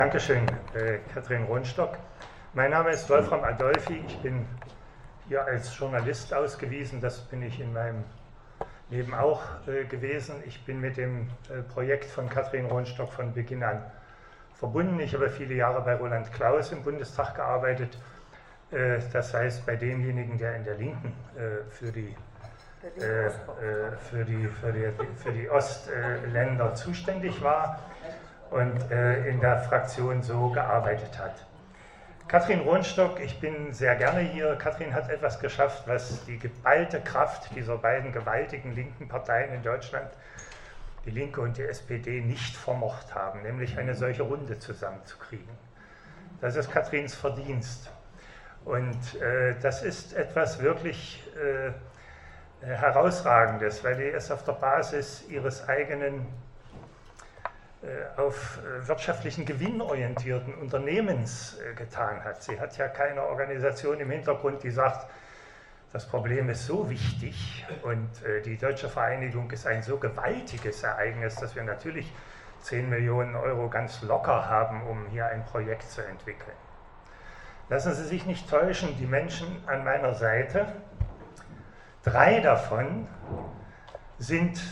Dankeschön, Katrin Rohnstock. Mein Name ist Wolfram Adolphi. Ich bin hier als Journalist ausgewiesen. Das bin ich in meinem Leben auch gewesen. Ich bin mit dem Projekt von Katrin Rohnstock von Beginn an verbunden. Ich habe viele Jahre bei Roland Klaus im Bundestag gearbeitet. Das heißt, bei demjenigen, der in der Linken für die Ostländer zuständig war und in der Fraktion so gearbeitet hat. Katrin Rohnstock, ich bin sehr gerne hier. Katrin hat etwas geschafft, was die geballte Kraft dieser beiden gewaltigen linken Parteien in Deutschland, die Linke und die SPD, nicht vermocht haben, nämlich eine solche Runde zusammenzukriegen. Das ist Katrins Verdienst. Und das ist etwas wirklich Herausragendes, weil die es auf der Basis ihres eigenen auf wirtschaftlichen Gewinn orientierten Unternehmens getan hat. Sie hat ja keine Organisation im Hintergrund, die sagt, das Problem ist so wichtig und die deutsche Vereinigung ist ein so gewaltiges Ereignis, dass wir natürlich 10 Millionen Euro ganz locker haben, um hier ein Projekt zu entwickeln. Lassen Sie sich nicht täuschen, die Menschen an meiner Seite, 3 davon sind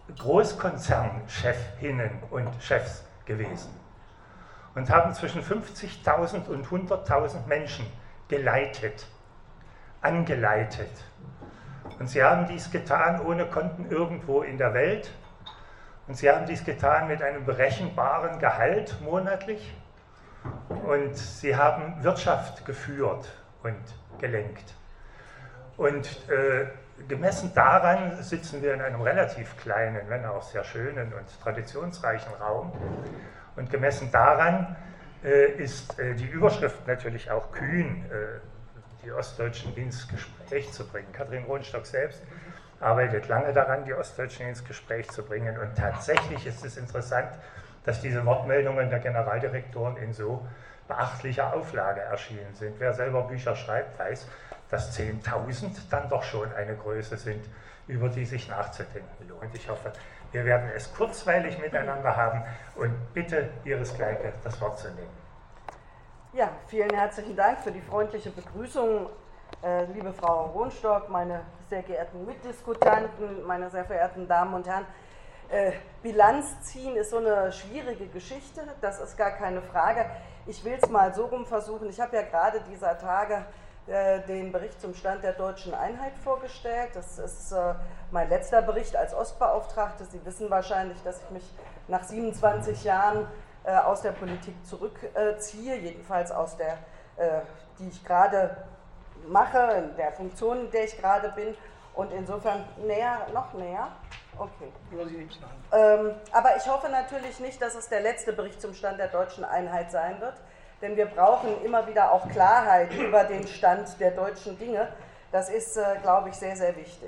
Großkonzernchefinnen und Chefs gewesen und haben zwischen 50.000 und 100.000 Menschen geleitet, angeleitet. Und sie haben dies getan ohne Konten irgendwo in der Welt und sie haben dies getan mit einem berechenbaren Gehalt monatlich und sie haben Wirtschaft geführt und gelenkt. Und gemessen daran sitzen wir in einem relativ kleinen, wenn auch sehr schönen und traditionsreichen Raum. Und gemessen daran ist die Überschrift natürlich auch kühn, die Ostdeutschen ins Gespräch zu bringen. Katrin Rohnstock selbst arbeitet lange daran, die Ostdeutschen ins Gespräch zu bringen. Und tatsächlich ist es interessant, dass diese Wortmeldungen der Generaldirektoren in so beachtlicher Auflage erschienen sind. Wer selber Bücher schreibt, weiß, dass 10.000 dann doch schon eine Größe sind, über die sich nachzudenken lohnt. Ich hoffe, wir werden es kurzweilig miteinander haben und bitte ihresgleichen das Wort zu nehmen. Ja, vielen herzlichen Dank für die freundliche Begrüßung, liebe Frau Rohnstock, meine sehr geehrten Mitdiskutanten, meine sehr verehrten Damen und Herren. Bilanz ziehen ist so eine schwierige Geschichte, das ist gar keine Frage. Ich will es mal so rum versuchen. Ich habe ja gerade dieser Tage den Bericht zum Stand der deutschen Einheit vorgestellt. Das ist mein letzter Bericht als Ostbeauftragte. Sie wissen wahrscheinlich, dass ich mich nach 27 Jahren aus der Politik zurückziehe, jedenfalls aus der, die ich gerade mache, in der Funktion, in der ich gerade bin. Und insofern noch näher. Okay. Aber ich hoffe natürlich nicht, dass es der letzte Bericht zum Stand der deutschen Einheit sein wird, denn wir brauchen immer wieder auch Klarheit über den Stand der deutschen Dinge. Das ist, glaube ich, sehr, sehr wichtig.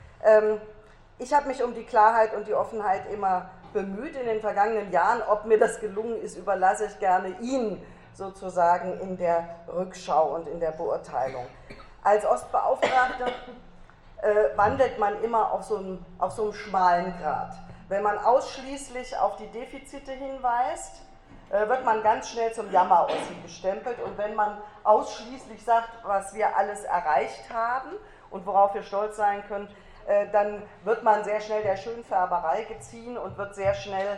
Ich habe mich um die Klarheit und die Offenheit immer bemüht in den vergangenen Jahren. Ob mir das gelungen ist, überlasse ich gerne Ihnen sozusagen in der Rückschau und in der Beurteilung. Als Ostbeauftragte wandelt man immer auf so einem schmalen Grat. Wenn man ausschließlich auf die Defizite hinweist, wird man ganz schnell zum Jammerossi gestempelt. Und wenn man ausschließlich sagt, was wir alles erreicht haben und worauf wir stolz sein können, dann wird man sehr schnell der Schönfärberei geziehen und wird sehr schnell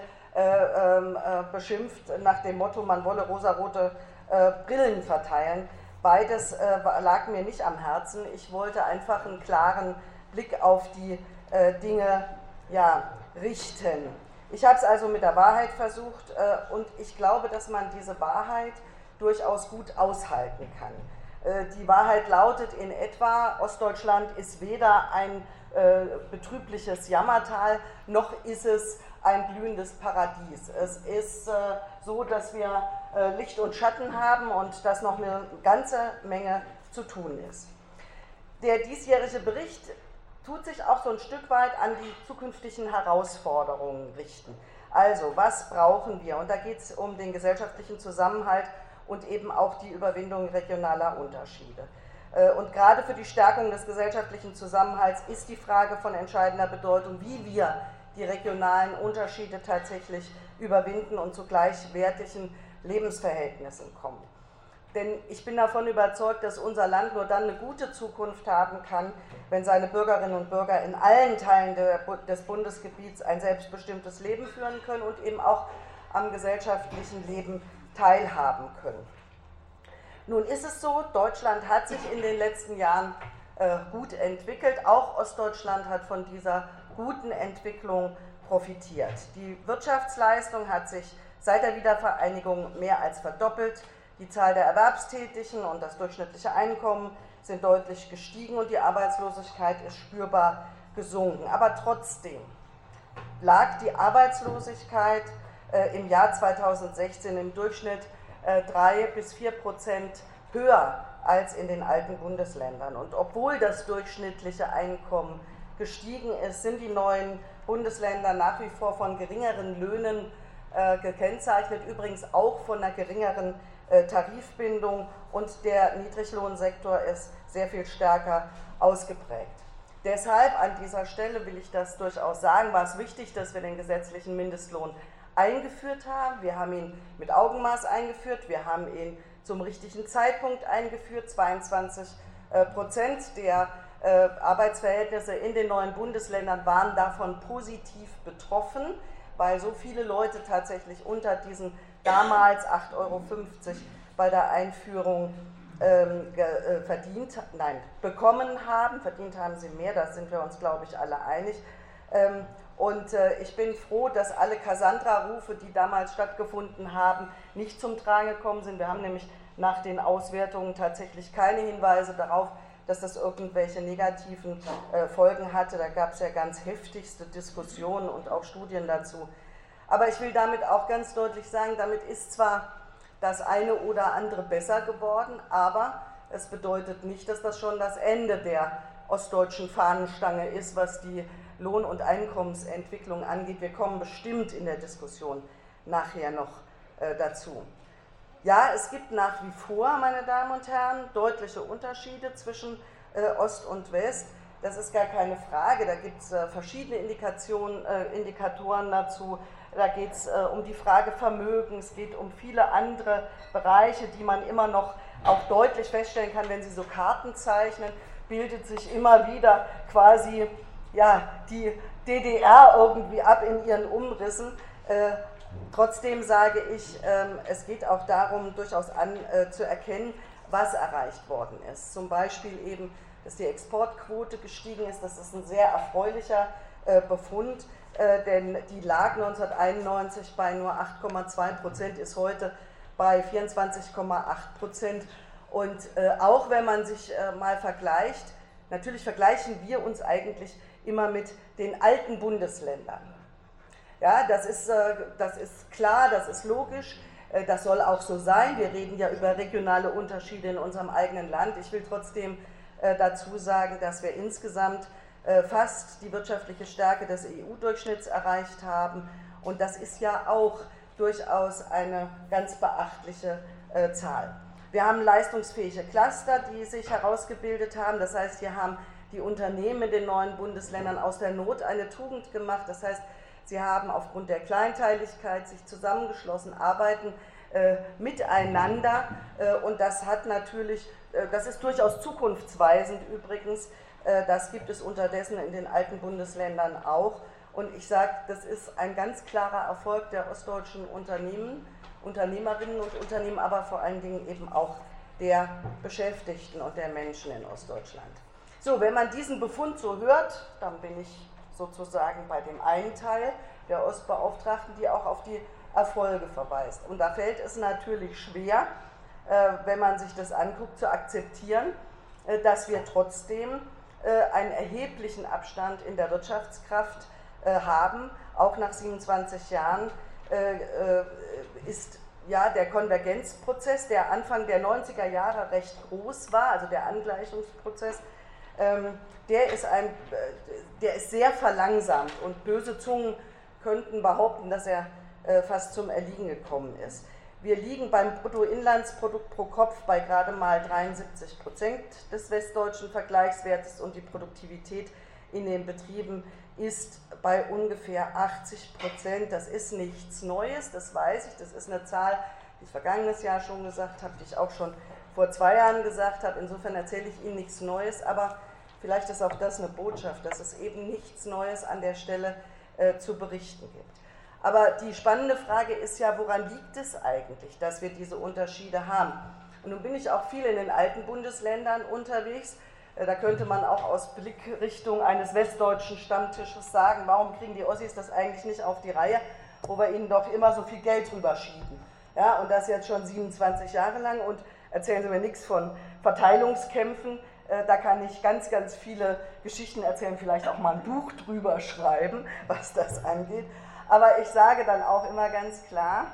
beschimpft nach dem Motto, man wolle rosarote Brillen verteilen. Beides lag mir nicht am Herzen. Ich wollte einfach einen klaren Blick auf die Dinge richten. Ich habe es also mit der Wahrheit versucht und ich glaube, dass man diese Wahrheit durchaus gut aushalten kann. Die Wahrheit lautet in etwa, Ostdeutschland ist weder ein betrübliches Jammertal, noch ist es ein blühendes Paradies. Es ist so, dass wir Licht und Schatten haben und dass noch eine ganze Menge zu tun ist. Der diesjährige Bericht tut sich auch so ein Stück weit an die zukünftigen Herausforderungen richten. Also, was brauchen wir? Und da geht es um den gesellschaftlichen Zusammenhalt und eben auch die Überwindung regionaler Unterschiede. Und gerade für die Stärkung des gesellschaftlichen Zusammenhalts ist die Frage von entscheidender Bedeutung, wie wir die regionalen Unterschiede tatsächlich überwinden und zu gleichwertigen Lebensverhältnissen kommen. Denn ich bin davon überzeugt, dass unser Land nur dann eine gute Zukunft haben kann, wenn seine Bürgerinnen und Bürger in allen Teilen des Bundesgebiets ein selbstbestimmtes Leben führen können und eben auch am gesellschaftlichen Leben teilhaben können. Nun ist es so, Deutschland hat sich in den letzten Jahren gut entwickelt. Auch Ostdeutschland hat von dieser guten Entwicklung profitiert. Die Wirtschaftsleistung hat sich seit der Wiedervereinigung mehr als verdoppelt. Die Zahl der Erwerbstätigen und das durchschnittliche Einkommen sind deutlich gestiegen und die Arbeitslosigkeit ist spürbar gesunken. Aber trotzdem lag die Arbeitslosigkeit im Jahr 2016 im Durchschnitt 3-4% höher als in den alten Bundesländern. Und obwohl das durchschnittliche Einkommen gestiegen ist, sind die neuen Bundesländer nach wie vor von geringeren Löhnen gekennzeichnet, übrigens auch von einer geringeren Tarifbindung, und der Niedriglohnsektor ist sehr viel stärker ausgeprägt. Deshalb an dieser Stelle will ich das durchaus sagen, war es wichtig, dass wir den gesetzlichen Mindestlohn eingeführt haben. Wir haben ihn mit Augenmaß eingeführt, wir haben ihn zum richtigen Zeitpunkt eingeführt. 22% der Arbeitsverhältnisse in den neuen Bundesländern waren davon positiv betroffen, weil so viele Leute tatsächlich unter diesen damals 8,50 Euro bei der Einführung bekommen haben. Verdient haben sie mehr, da sind wir uns, glaube ich, alle einig. Und ich bin froh, dass alle Cassandra-Rufe, die damals stattgefunden haben, nicht zum Tragen gekommen sind. Wir haben nämlich nach den Auswertungen tatsächlich keine Hinweise darauf, dass das irgendwelche negativen Folgen hatte. Da gab es ja ganz heftigste Diskussionen und auch Studien dazu. Aber ich will damit auch ganz deutlich sagen, damit ist zwar das eine oder andere besser geworden, aber es bedeutet nicht, dass das schon das Ende der ostdeutschen Fahnenstange ist, was die Lohn- und Einkommensentwicklung angeht. Wir kommen bestimmt in der Diskussion nachher noch dazu. Ja, es gibt nach wie vor, meine Damen und Herren, deutliche Unterschiede zwischen Ost und West. Das ist gar keine Frage. Da gibt es verschiedene Indikatoren dazu. Da geht es um die Frage Vermögen, es geht um viele andere Bereiche, die man immer noch auch deutlich feststellen kann, wenn Sie so Karten zeichnen, bildet sich immer wieder quasi ja, die DDR irgendwie ab in ihren Umrissen. Trotzdem sage ich, es geht auch darum, durchaus zu erkennen, was erreicht worden ist. Zum Beispiel eben, dass die Exportquote gestiegen ist, das ist ein sehr erfreulicher Befund, denn die lag 1991 bei nur 8,2%, ist heute bei 24,8%. Und auch wenn man sich mal vergleicht, natürlich vergleichen wir uns eigentlich immer mit den alten Bundesländern. Ja, das ist klar, das ist logisch, das soll auch so sein. Wir reden ja über regionale Unterschiede in unserem eigenen Land. Ich will trotzdem dazu sagen, dass wir insgesamt fast die wirtschaftliche Stärke des EU-Durchschnitts erreicht haben. Und das ist ja auch durchaus eine ganz beachtliche Zahl. Wir haben leistungsfähige Cluster, die sich herausgebildet haben. Das heißt, hier haben die Unternehmen in den neuen Bundesländern aus der Not eine Tugend gemacht. Das heißt, sie haben aufgrund der Kleinteiligkeit sich zusammengeschlossen, arbeiten miteinander. Und das hat natürlich, das ist durchaus zukunftsweisend übrigens. Das gibt es unterdessen in den alten Bundesländern auch. Und ich sage, das ist ein ganz klarer Erfolg der ostdeutschen Unternehmerinnen und Unternehmen, aber vor allen Dingen eben auch der Beschäftigten und der Menschen in Ostdeutschland. So, wenn man diesen Befund so hört, dann bin ich sozusagen bei dem einen Teil der Ostbeauftragten, die auch auf die Erfolge verweist. Und da fällt es natürlich schwer, wenn man sich das anguckt, zu akzeptieren, dass wir trotzdem einen erheblichen Abstand in der Wirtschaftskraft haben. Auch nach 27 Jahren ist ja der Konvergenzprozess, der Anfang der 90er Jahre recht groß war, also der Angleichungsprozess, der ist sehr verlangsamt, und böse Zungen könnten behaupten, dass er fast zum Erliegen gekommen ist. Wir liegen beim Bruttoinlandsprodukt pro Kopf bei gerade mal 73% des westdeutschen Vergleichswertes, und die Produktivität in den Betrieben ist bei ungefähr 80%. Das ist nichts Neues, das weiß ich, das ist eine Zahl, die ich vergangenes Jahr schon gesagt habe, die ich auch schon vor 2 Jahren gesagt habe. Insofern erzähle ich Ihnen nichts Neues, aber vielleicht ist auch das eine Botschaft, dass es eben nichts Neues an der Stelle zu berichten gibt. Aber die spannende Frage ist ja, woran liegt es eigentlich, dass wir diese Unterschiede haben? Und nun bin ich auch viel in den alten Bundesländern unterwegs. Da könnte man auch aus Blickrichtung eines westdeutschen Stammtisches sagen, warum kriegen die Ossis das eigentlich nicht auf die Reihe, wo wir ihnen doch immer so viel Geld rüberschieben. Ja, und das jetzt schon 27 Jahre lang und erzählen Sie mir nichts von Verteilungskämpfen. Da kann ich ganz, ganz viele Geschichten erzählen, vielleicht auch mal ein Buch drüber schreiben, was das angeht. Aber ich sage dann auch immer ganz klar,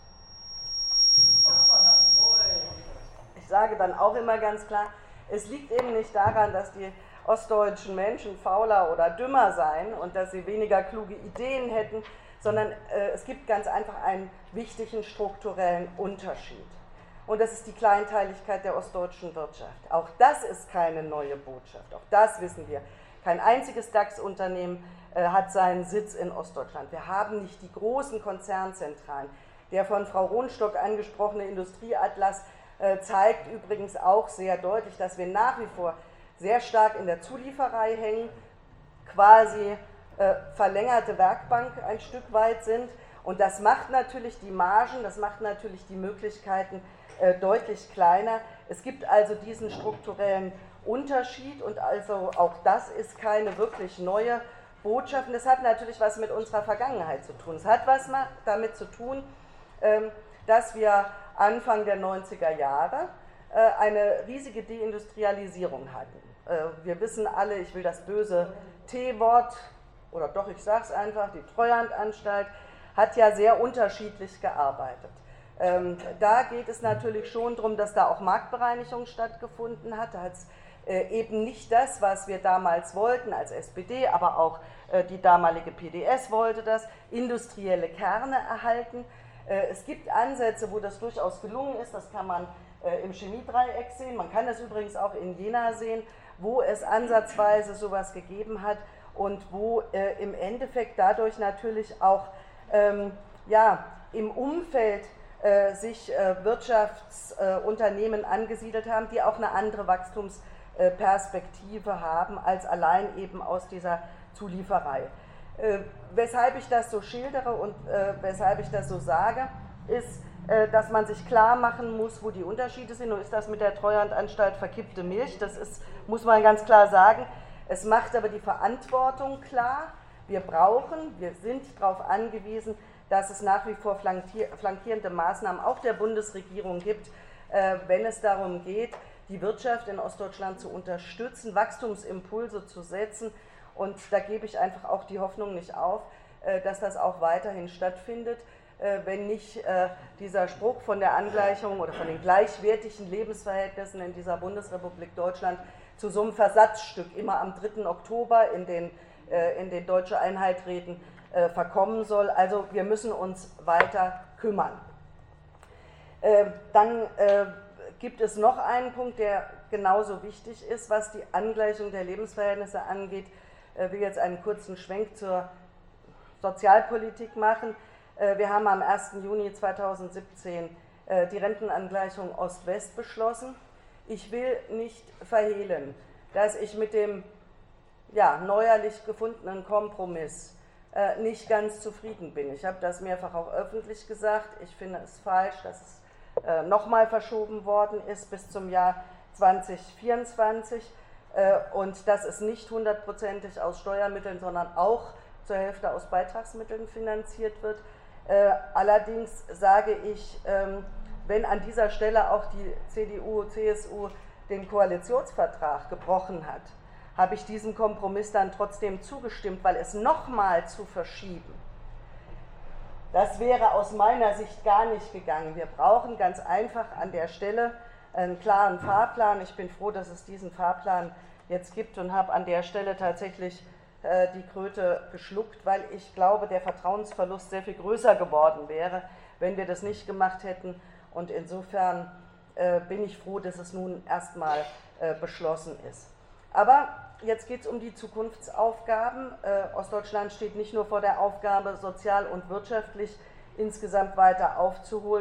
es liegt eben nicht daran, dass die ostdeutschen Menschen fauler oder dümmer seien und dass sie weniger kluge Ideen hätten, sondern es gibt ganz einfach einen wichtigen strukturellen Unterschied. Und das ist die Kleinteiligkeit der ostdeutschen Wirtschaft. Auch das ist keine neue Botschaft, auch das wissen wir. Kein einziges DAX-Unternehmen hat seinen Sitz in Ostdeutschland. Wir haben nicht die großen Konzernzentralen. Der von Frau Rohnstock angesprochene Industrieatlas zeigt übrigens auch sehr deutlich, dass wir nach wie vor sehr stark in der Zulieferei hängen, quasi verlängerte Werkbank ein Stück weit sind. Und das macht natürlich die Margen, das macht natürlich die Möglichkeiten deutlich kleiner. Es gibt also diesen strukturellen Unterschied und also auch das ist keine wirklich neue Botschaft. Und das hat natürlich was mit unserer Vergangenheit zu tun. Es hat was damit zu tun, dass wir Anfang der 90er Jahre eine riesige Deindustrialisierung hatten. Wir wissen alle, ich will das böse T-Wort, oder doch, ich sage es einfach, die Treuhandanstalt hat ja sehr unterschiedlich gearbeitet. Da geht es natürlich schon darum, dass da auch Marktbereinigung stattgefunden hat. Da hat es eben nicht das, was wir damals wollten als SPD, aber auch die damalige PDS wollte das, industrielle Kerne erhalten. Es gibt Ansätze, wo das durchaus gelungen ist, das kann man im Chemiedreieck sehen, man kann es übrigens auch in Jena sehen, wo es ansatzweise sowas gegeben hat und wo im Endeffekt dadurch natürlich auch im Umfeld sich Wirtschaftsunternehmen angesiedelt haben, die auch eine andere Wachstumsperspektive haben, als allein eben aus dieser Zulieferei. Weshalb ich das so schildere und weshalb ich das so sage, ist, dass man sich klar machen muss, wo die Unterschiede sind. Nun ist das mit der Treuhandanstalt verkippte Milch, das ist, muss man ganz klar sagen. Es macht aber die Verantwortung klar. Wir sind darauf angewiesen, dass es nach wie vor flankierende Maßnahmen auch der Bundesregierung gibt, wenn es darum geht, die Wirtschaft in Ostdeutschland zu unterstützen, Wachstumsimpulse zu setzen. Und da gebe ich einfach auch die Hoffnung nicht auf, dass das auch weiterhin stattfindet, wenn nicht dieser Spruch von der Angleichung oder von den gleichwertigen Lebensverhältnissen in dieser Bundesrepublik Deutschland zu so einem Versatzstück immer am 3. Oktober in den Deutsche Einheit Räten verkommen soll. Also wir müssen uns weiter kümmern. Dann gibt es noch einen Punkt, der genauso wichtig ist, was die Angleichung der Lebensverhältnisse angeht. Ich will jetzt einen kurzen Schwenk zur Sozialpolitik machen. Wir haben am 1. Juni 2017 die Rentenangleichung Ost-West beschlossen. Ich will nicht verhehlen, dass ich mit dem neuerlich gefundenen Kompromiss nicht ganz zufrieden bin. Ich habe das mehrfach auch öffentlich gesagt. Ich finde es falsch, dass es nochmal verschoben worden ist bis zum Jahr 2024 und dass es nicht 100%ig aus Steuermitteln, sondern auch zur Hälfte aus Beitragsmitteln finanziert wird. Allerdings sage ich, wenn an dieser Stelle auch die CDU, CSU den Koalitionsvertrag gebrochen hat, habe ich diesem Kompromiss dann trotzdem zugestimmt, weil es nochmal zu verschieben, das wäre aus meiner Sicht gar nicht gegangen. Wir brauchen ganz einfach an der Stelle einen klaren Fahrplan. Ich bin froh, dass es diesen Fahrplan jetzt gibt und habe an der Stelle tatsächlich die Kröte geschluckt, weil ich glaube, der Vertrauensverlust sehr viel größer geworden wäre, wenn wir das nicht gemacht hätten. Und insofern bin ich froh, dass es nun erstmal beschlossen ist. Aber jetzt geht es um die Zukunftsaufgaben. Ostdeutschland steht nicht nur vor der Aufgabe, sozial und wirtschaftlich insgesamt weiter aufzuholen.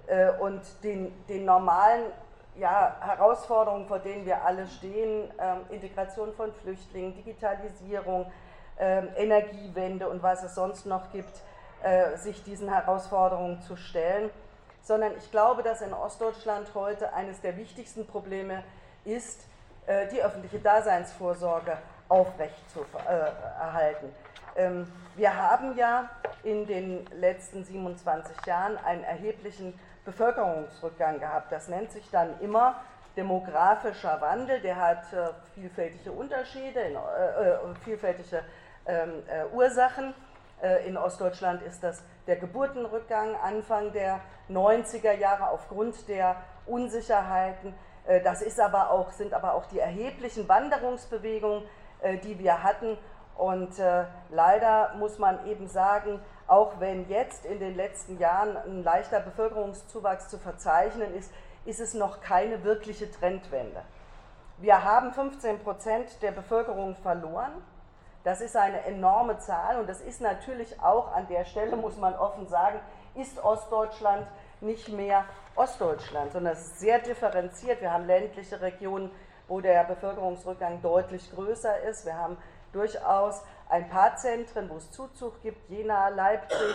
und den normalen Herausforderungen, vor denen wir alle stehen, Integration von Flüchtlingen, Digitalisierung, Energiewende und was es sonst noch gibt, sich diesen Herausforderungen zu stellen, sondern ich glaube, dass in Ostdeutschland heute eines der wichtigsten Probleme ist, die öffentliche Daseinsvorsorge aufrecht zu erhalten. Wir haben ja in den letzten 27 Jahren einen erheblichen Bevölkerungsrückgang gehabt. Das nennt sich dann immer demografischer Wandel, der hat vielfältige Unterschiede, vielfältige Ursachen. In Ostdeutschland ist das der Geburtenrückgang Anfang der 90er Jahre aufgrund der Unsicherheiten. Das sind aber auch die erheblichen Wanderungsbewegungen, die wir hatten. Und leider muss man eben sagen, auch wenn jetzt in den letzten Jahren ein leichter Bevölkerungszuwachs zu verzeichnen ist, ist es noch keine wirkliche Trendwende. Wir haben 15% der Bevölkerung verloren. Das ist eine enorme Zahl und das ist natürlich auch an der Stelle, muss man offen sagen, ist Ostdeutschland nicht mehr Ostdeutschland, sondern es ist sehr differenziert. Wir haben ländliche Regionen, wo der Bevölkerungsrückgang deutlich größer ist. Wir haben durchaus ein paar Zentren, wo es Zuzug gibt, Jena, Leipzig,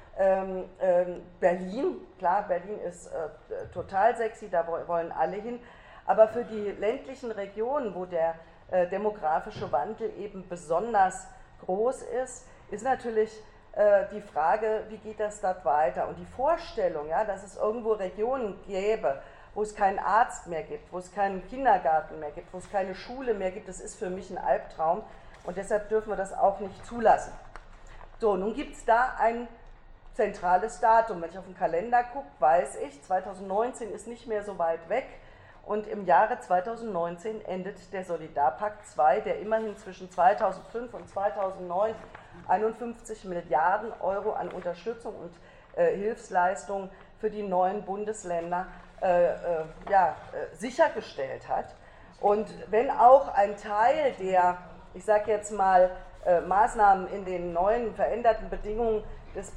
Berlin. Klar, Berlin ist total sexy, da wollen alle hin. Aber für die ländlichen Regionen, wo der demografische Wandel eben besonders groß ist, ist natürlich die Frage, wie geht das dort weiter? Und die Vorstellung, ja, dass es irgendwo Regionen gäbe, wo es keinen Arzt mehr gibt, wo es keinen Kindergarten mehr gibt, wo es keine Schule mehr gibt, das ist für mich ein Albtraum und deshalb dürfen wir das auch nicht zulassen. So, nun gibt es da ein zentrales Datum. Wenn ich auf den Kalender gucke, weiß ich, 2019 ist nicht mehr so weit weg. Und im Jahre 2019 endet der Solidarpakt II, der immerhin zwischen 2005 und 2009 51 Milliarden Euro an Unterstützung und Hilfsleistungen für die neuen Bundesländer sichergestellt hat. Und wenn auch ein Teil der, ich sage jetzt mal, Maßnahmen in den neuen veränderten Bedingungen des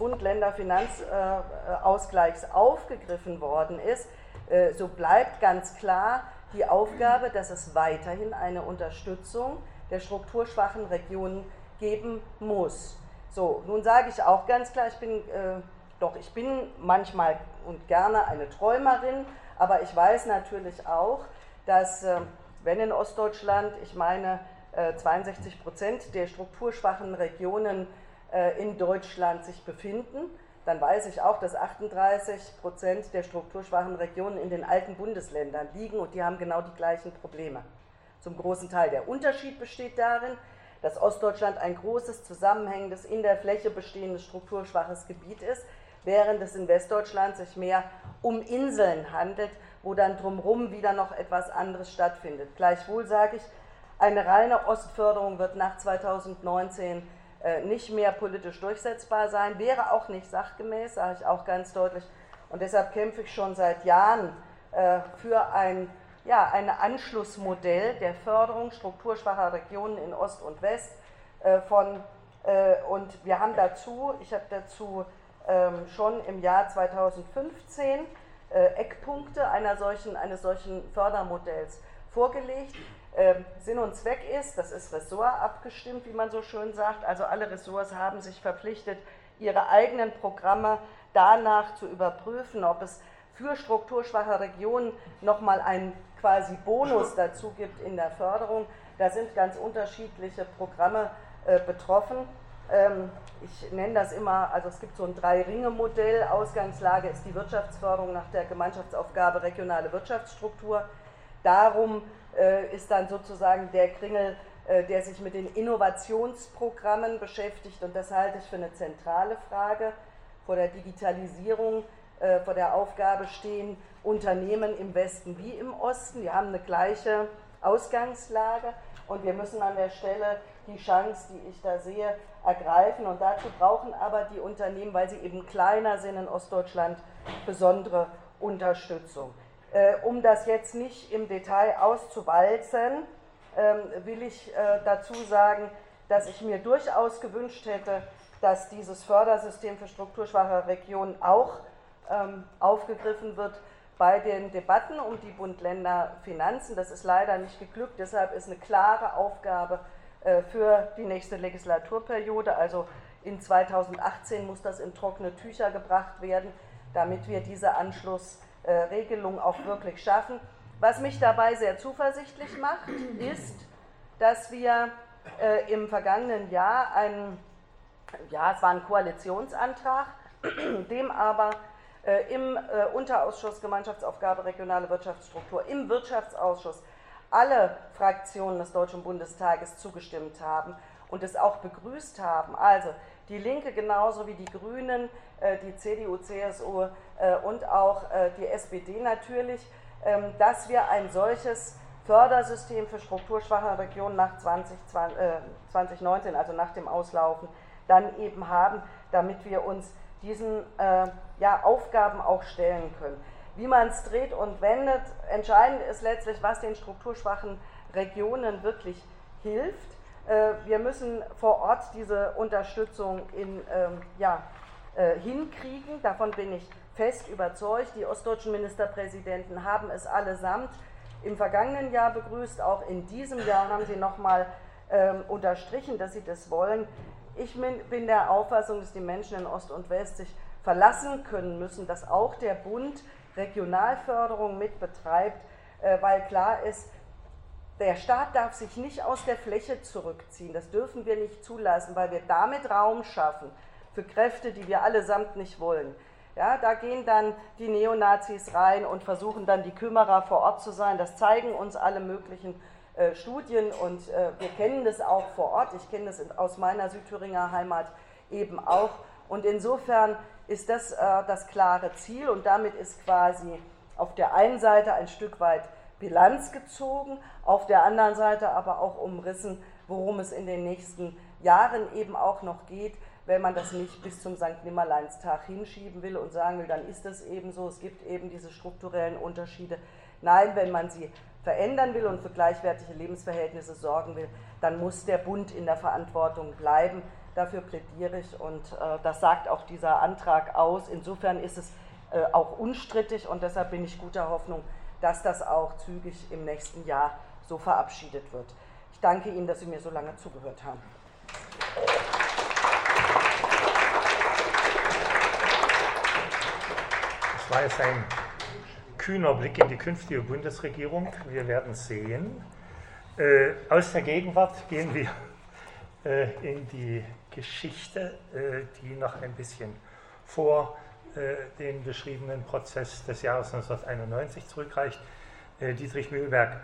Bund-Länder-Finanzausgleichs aufgegriffen worden ist, so bleibt ganz klar die Aufgabe, dass es weiterhin eine Unterstützung der strukturschwachen Regionen geben muss. So, nun sage ich auch ganz klar, ich bin manchmal und gerne eine Träumerin, aber ich weiß natürlich auch, dass wenn in Ostdeutschland, ich meine 62% der strukturschwachen Regionen in Deutschland sich befinden, dann weiß ich auch, dass 38% der strukturschwachen Regionen in den alten Bundesländern liegen und die haben genau die gleichen Probleme. Zum großen Teil. Der Unterschied besteht darin, dass Ostdeutschland ein großes, zusammenhängendes, in der Fläche bestehendes strukturschwaches Gebiet ist, während es in Westdeutschland sich mehr um Inseln handelt, wo dann drumherum wieder noch etwas anderes stattfindet. Gleichwohl sage ich, eine reine Ostförderung wird nach 2019 nicht mehr politisch durchsetzbar sein, wäre auch nicht sachgemäß, sage ich auch ganz deutlich. Und deshalb kämpfe ich schon seit Jahren für ein Anschlussmodell der Förderung strukturschwacher Regionen in Ost und West. Und wir haben ich habe dazu schon im Jahr 2015 Eckpunkte eines solchen Fördermodells vorgelegt. Sinn und Zweck ist, das ist ressortabgestimmt, wie man so schön sagt, also alle Ressorts haben sich verpflichtet, ihre eigenen Programme danach zu überprüfen, ob es für strukturschwache Regionen nochmal einen quasi Bonus dazu gibt in der Förderung. Da sind ganz unterschiedliche Programme betroffen. Ich nenne das immer, also es gibt so ein Drei-Ringe-Modell, Ausgangslage ist die Wirtschaftsförderung nach der Gemeinschaftsaufgabe regionale Wirtschaftsstruktur. Darum ist dann sozusagen der Kringel, der sich mit den Innovationsprogrammen beschäftigt und das halte ich für eine zentrale Frage. Vor der Digitalisierung, vor der Aufgabe stehen Unternehmen im Westen wie im Osten, die haben eine gleiche Ausgangslage und wir müssen an der Stelle die Chance, die ich da sehe, ergreifen und dazu brauchen aber die Unternehmen, weil sie eben kleiner sind in Ostdeutschland, besondere Unterstützung. Um das jetzt nicht im Detail auszuwalzen, will ich dazu sagen, dass ich mir durchaus gewünscht hätte, dass dieses Fördersystem für strukturschwache Regionen auch aufgegriffen wird bei den Debatten um die Bund-Länder-Finanzen. Das ist leider nicht geglückt, deshalb ist eine klare Aufgabe für die nächste Legislaturperiode, also in 2018 muss das in trockene Tücher gebracht werden, damit wir diese Anschlussregelung auch wirklich schaffen. Was mich dabei sehr zuversichtlich macht, ist, dass wir im vergangenen Jahr es war ein Koalitionsantrag, dem aber im Unterausschuss Gemeinschaftsaufgabe regionale Wirtschaftsstruktur, im Wirtschaftsausschuss alle Fraktionen des Deutschen Bundestages zugestimmt haben und es auch begrüßt haben. Also die Linke genauso wie die Grünen, die CDU, CSU und auch die SPD natürlich, dass wir ein solches Fördersystem für strukturschwache Regionen nach 2019, also nach dem Auslaufen, dann eben haben, damit wir uns diesen Aufgaben auch stellen können. Wie man es dreht und wendet, entscheidend ist letztlich, was den strukturschwachen Regionen wirklich hilft. Wir müssen vor Ort diese Unterstützung hinkriegen, davon bin ich fest überzeugt. Die ostdeutschen Ministerpräsidenten haben es allesamt im vergangenen Jahr begrüßt, auch in diesem Jahr haben sie nochmal unterstrichen, dass sie das wollen. Ich bin der Auffassung, dass die Menschen in Ost und West sich verlassen können müssen, dass auch der Bund Regionalförderung mit betreibt, weil klar ist, der Staat darf sich nicht aus der Fläche zurückziehen. Das dürfen wir nicht zulassen, weil wir damit Raum schaffen für Kräfte, die wir allesamt nicht wollen. Ja, da gehen dann die Neonazis rein und versuchen dann die Kümmerer vor Ort zu sein. Das zeigen uns alle möglichen Studien und wir kennen das auch vor Ort. Ich kenne das aus meiner Südthüringer Heimat eben auch. Und insofern ist das das klare Ziel und damit ist quasi auf der einen Seite ein Stück weit Bilanz gezogen, auf der anderen Seite aber auch umrissen, worum es in den nächsten Jahren eben auch noch geht, wenn man das nicht bis zum Sankt Nimmerleinstag hinschieben will und sagen will, dann ist das eben so, es gibt eben diese strukturellen Unterschiede. Nein, wenn man sie verändern will und für gleichwertige Lebensverhältnisse sorgen will, dann muss der Bund in der Verantwortung bleiben. Dafür plädiere ich und das sagt auch dieser Antrag aus. Insofern ist es auch unstrittig und deshalb bin ich guter Hoffnung, dass das auch zügig im nächsten Jahr so verabschiedet wird. Ich danke Ihnen, dass Sie mir so lange zugehört haben. Das war jetzt ein kühner Blick in die künftige Bundesregierung. Wir werden sehen. Aus der Gegenwart gehen wir in die Geschichte, die noch ein bisschen vor den beschriebenen Prozess des Jahres 1991 zurückreicht. Dietrich Mühlberg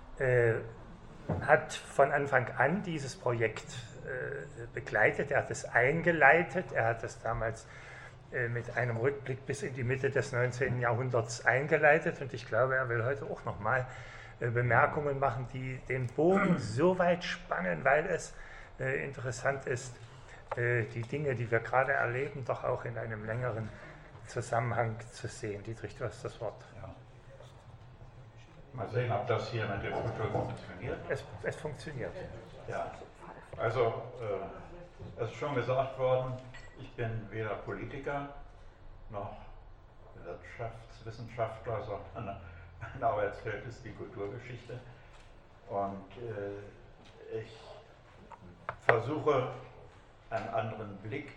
hat von Anfang an dieses Projekt begleitet, er hat es eingeleitet, er hat es damals mit einem Rückblick bis in die Mitte des 19. Jahrhunderts eingeleitet und ich glaube, er will heute auch nochmal Bemerkungen machen, die den Bogen so weit spannen, weil es interessant ist, die Dinge, die wir gerade erleben, doch auch in einem längeren Zusammenhang zu sehen. Dietrich, du hast das Wort. Ja. Mal sehen, ob das hier mit dem Foto funktioniert. Es funktioniert. Ja. Also, es ist schon gesagt worden, ich bin weder Politiker noch Wirtschaftswissenschaftler, sondern mein Arbeitsfeld ist die Kulturgeschichte. Und ich versuche einen anderen Blick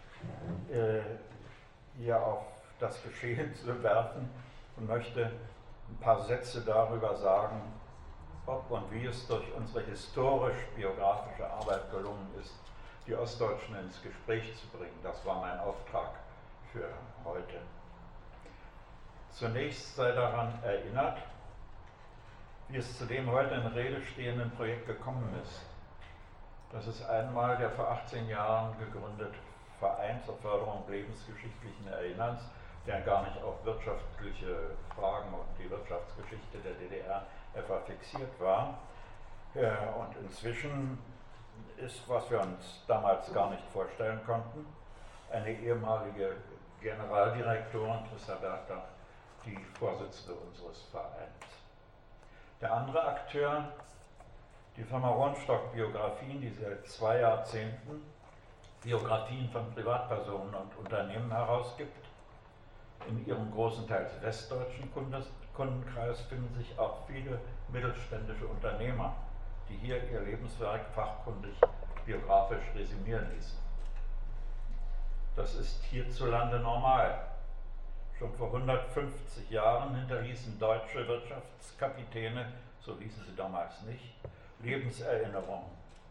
hier auf das Geschehen zu werfen und möchte ein paar Sätze darüber sagen, ob und wie es durch unsere historisch-biografische Arbeit gelungen ist, die Ostdeutschen ins Gespräch zu bringen. Das war mein Auftrag für heute. Zunächst sei daran erinnert, wie es zu dem heute in Rede stehenden Projekt gekommen ist. Das ist einmal der vor 18 Jahren gegründete Verein zur Förderung lebensgeschichtlichen Erinnerns, der gar nicht auf wirtschaftliche Fragen und die Wirtschaftsgeschichte der DDR etwa fixiert war. Und inzwischen ist, was wir uns damals gar nicht vorstellen konnten, eine ehemalige Generaldirektorin, Trissa Bergdach, die Vorsitzende unseres Vereins. Der andere Akteur, die Firma Rohnstock Biografien, die seit 2 Jahrzehnten Biografien von Privatpersonen und Unternehmen herausgibt, In ihrem großenteils westdeutschen Kundenkreis finden sich auch viele mittelständische Unternehmer, die hier ihr Lebenswerk fachkundig biografisch resümieren ließen. Das ist hierzulande normal. Schon vor 150 Jahren hinterließen deutsche Wirtschaftskapitäne, so hießen sie damals nicht, Lebenserinnerungen.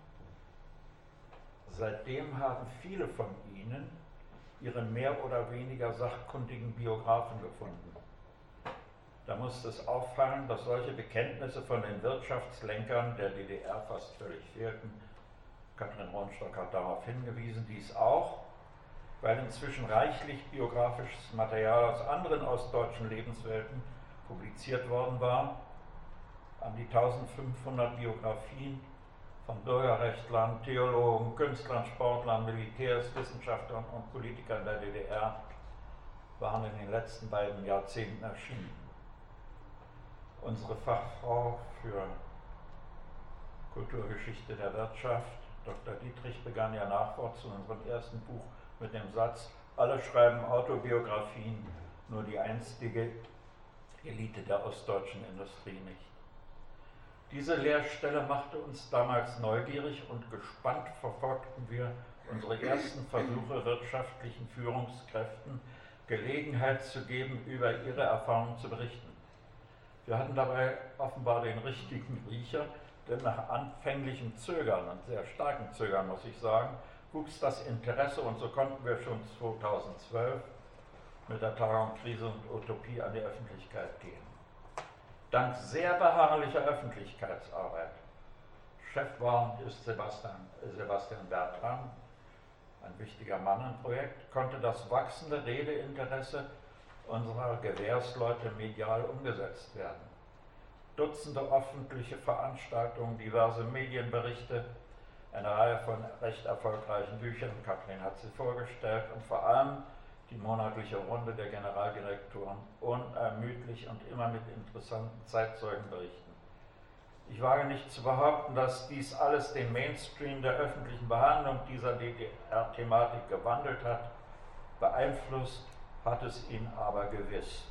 Seitdem haben viele von ihnen ihre mehr oder weniger sachkundigen Biografen gefunden. Da muss es auffallen, dass solche Bekenntnisse von den Wirtschaftslenkern der DDR fast völlig fehlten. Katrin Rohnstock hat darauf hingewiesen, dies auch, weil inzwischen reichlich biografisches Material aus anderen ostdeutschen Lebenswelten publiziert worden war. An die 1500 Biografien von Bürgerrechtlern, Theologen, Künstlern, Sportlern, Militärs, Wissenschaftlern und Politikern der DDR waren in den letzten beiden Jahrzehnten erschienen. Unsere Fachfrau für Kulturgeschichte der Wirtschaft, Dr. Dietrich, begann ihr Nachwort zu unserem ersten Buch mit dem Satz: Alle schreiben Autobiografien, nur die einstige Elite der ostdeutschen Industrie nicht. Diese Lehrstelle machte uns damals neugierig und gespannt verfolgten wir unsere ersten Versuche, wirtschaftlichen Führungskräften Gelegenheit zu geben, über ihre Erfahrungen zu berichten. Wir hatten dabei offenbar den richtigen Riecher, denn nach anfänglichem Zögern und sehr starkem Zögern, muss ich sagen, wuchs das Interesse und so konnten wir schon 2012 mit der Tagung Krise und Utopie an die Öffentlichkeit gehen. Dank sehr beharrlicher Öffentlichkeitsarbeit, Chef war und ist Sebastian Bertram, ein wichtiger Mann im Projekt, konnte das wachsende Redeinteresse unserer Gewährsleute medial umgesetzt werden. Dutzende öffentliche Veranstaltungen, diverse Medienberichte, eine Reihe von recht erfolgreichen Büchern, Katrin hat sie vorgestellt, und vor allem die monatliche Runde der Generaldirektoren, unermüdlich und immer mit interessanten Zeitzeugenberichten. Ich wage nicht zu behaupten, dass dies alles den Mainstream der öffentlichen Behandlung dieser DDR-Thematik gewandelt hat. Beeinflusst hat es ihn aber gewiss.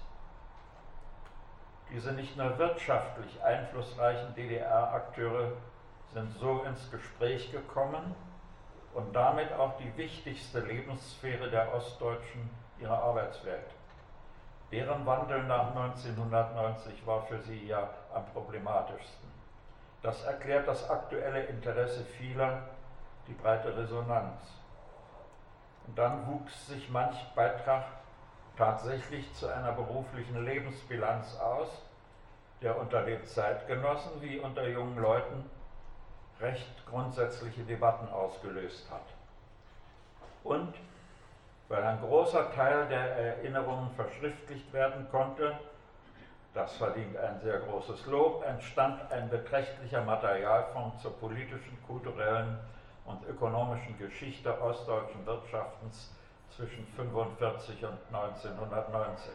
Diese nicht nur wirtschaftlich einflussreichen DDR-Akteure sind so ins Gespräch gekommen und damit auch die wichtigste Lebenssphäre der Ostdeutschen, ihre Arbeitswelt. Deren Wandel nach 1990 war für sie ja am problematischsten. Das erklärt das aktuelle Interesse vieler, die breite Resonanz. Und dann wuchs sich manch Beitrag tatsächlich zu einer beruflichen Lebensbilanz aus, der unter den Zeitgenossen wie unter jungen Leuten recht grundsätzliche Debatten ausgelöst hat. Und weil ein großer Teil der Erinnerungen verschriftlicht werden konnte, das verdient ein sehr großes Lob, entstand ein beträchtlicher Materialfonds zur politischen, kulturellen und ökonomischen Geschichte ostdeutschen Wirtschaftens zwischen 1945 und 1990.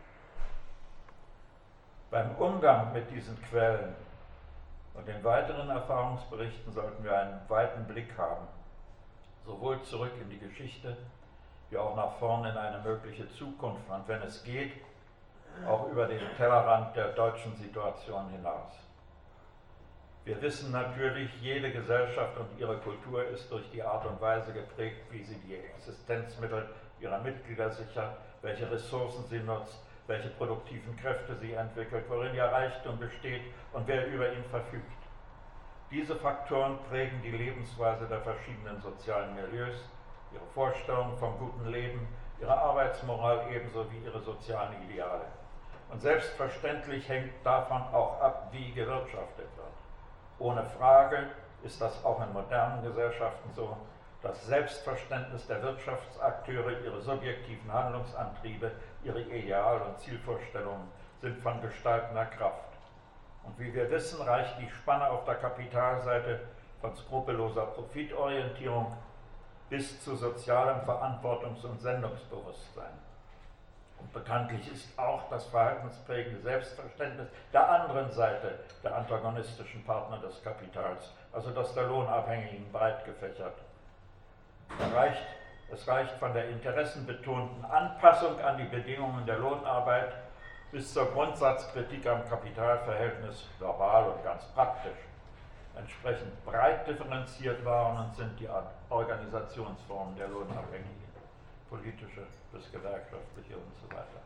Beim Umgang mit diesen Quellen und den weiteren Erfahrungsberichten sollten wir einen weiten Blick haben, sowohl zurück in die Geschichte, wie auch nach vorn in eine mögliche Zukunft und, wenn es geht, auch über den Tellerrand der deutschen Situation hinaus. Wir wissen natürlich, jede Gesellschaft und ihre Kultur ist durch die Art und Weise geprägt, wie sie die Existenzmittel ihrer Mitglieder sichert, welche Ressourcen sie nutzt, welche produktiven Kräfte sie entwickelt, worin ihr Reichtum besteht und wer über ihn verfügt. Diese Faktoren prägen die Lebensweise der verschiedenen sozialen Milieus, ihre Vorstellungen vom guten Leben, ihre Arbeitsmoral ebenso wie ihre sozialen Ideale. Und selbstverständlich hängt davon auch ab, wie gewirtschaftet wird. Ohne Frage ist das auch in modernen Gesellschaften so. Das Selbstverständnis der Wirtschaftsakteure, ihre subjektiven Handlungsantriebe, ihre Ideal- und Zielvorstellungen sind von gestaltender Kraft. Und wie wir wissen, reicht die Spanne auf der Kapitalseite von skrupelloser Profitorientierung bis zu sozialem Verantwortungs- und Sendungsbewusstsein. Und bekanntlich ist auch das verhaltensprägende Selbstverständnis der anderen Seite der antagonistischen Partner des Kapitals, also das der Lohnabhängigen, breit gefächert. Da reicht Es reicht von der interessenbetonten Anpassung an die Bedingungen der Lohnarbeit bis zur Grundsatzkritik am Kapitalverhältnis verbal und ganz praktisch. Entsprechend breit differenziert waren und sind die Organisationsformen der Lohnabhängigen, politische bis gewerkschaftliche und so weiter.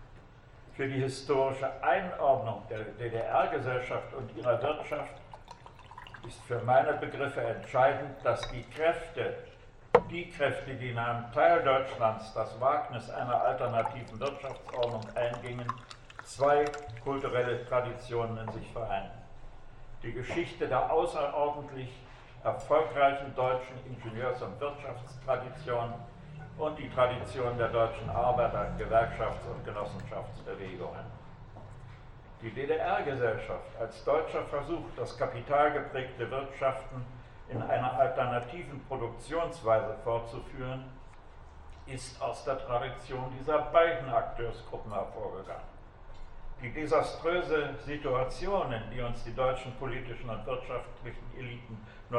Für die historische Einordnung der DDR-Gesellschaft und ihrer Wirtschaft ist für meine Begriffe entscheidend, dass die Kräfte, die in einem Teil Deutschlands das Wagnis einer alternativen Wirtschaftsordnung eingingen, zwei kulturelle Traditionen in sich vereinen. Die Geschichte der außerordentlich erfolgreichen deutschen Ingenieurs- und Wirtschaftstradition und die Tradition der deutschen Arbeiter-, Gewerkschafts- und Genossenschaftsbewegungen. Die DDR-Gesellschaft als deutscher Versuch, das kapitalgeprägte Wirtschaften in einer alternativen Produktionsweise fortzuführen, ist aus der Tradition dieser beiden Akteursgruppen hervorgegangen. Die desaströse Situation, in die uns die deutschen politischen und wirtschaftlichen Eliten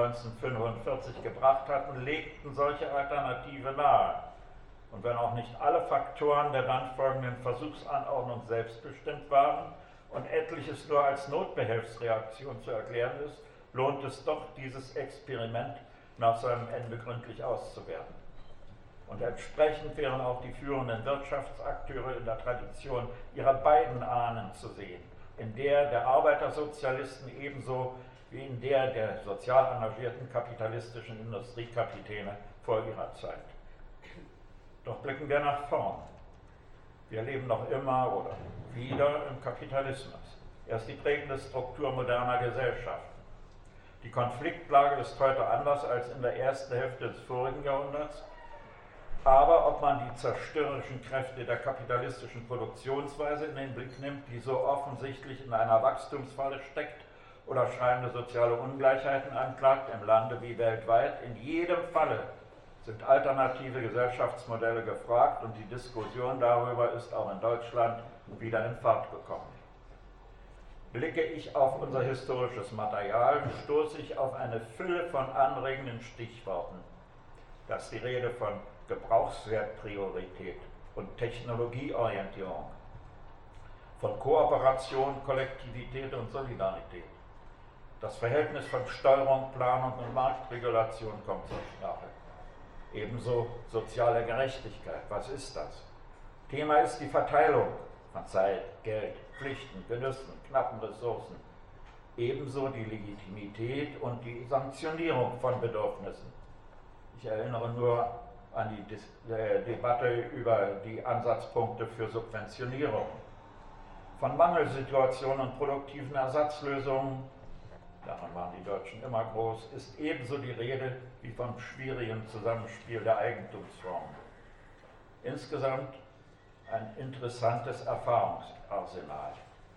1945 gebracht hatten, legten solche Alternative nahe. Und wenn auch nicht alle Faktoren der dann folgenden Versuchsanordnung selbstbestimmt waren und etliches nur als Notbehelfsreaktion zu erklären ist, lohnt es doch, dieses Experiment nach seinem Ende gründlich auszuwerten. Und entsprechend wären auch die führenden Wirtschaftsakteure in der Tradition ihrer beiden Ahnen zu sehen, in der Arbeitersozialisten ebenso wie in der sozial engagierten kapitalistischen Industriekapitäne vor ihrer Zeit. Doch blicken wir nach vorn. Wir leben noch immer oder wieder im Kapitalismus. Er ist die prägende Struktur moderner Gesellschaften. Die Konfliktlage ist heute anders als in der ersten Hälfte des vorigen Jahrhunderts. Aber ob man die zerstörerischen Kräfte der kapitalistischen Produktionsweise in den Blick nimmt, die so offensichtlich in einer Wachstumsfalle steckt oder schreiende soziale Ungleichheiten anklagt, im Lande wie weltweit, in jedem Falle sind alternative Gesellschaftsmodelle gefragt und die Diskussion darüber ist auch in Deutschland wieder in Fahrt gekommen. Blicke ich auf unser historisches Material, stoße ich auf eine Fülle von anregenden Stichworten. Da ist die Rede von Gebrauchswertpriorität und Technologieorientierung, von Kooperation, Kollektivität und Solidarität. Das Verhältnis von Steuerung, Planung und Marktregulation kommt zur Sprache. Ebenso soziale Gerechtigkeit. Was ist das? Thema ist die Verteilung von Zeit, Geld, Pflichten, Genüssen, knappen Ressourcen. Ebenso die Legitimität und die Sanktionierung von Bedürfnissen. Ich erinnere nur an die Debatte über die Ansatzpunkte für Subventionierung. Von Mangelsituationen und produktiven Ersatzlösungen, davon waren die Deutschen immer groß, ist ebenso die Rede wie vom schwierigen Zusammenspiel der Eigentumsformen. Insgesamt ein interessantes Erfahrungsarsenal.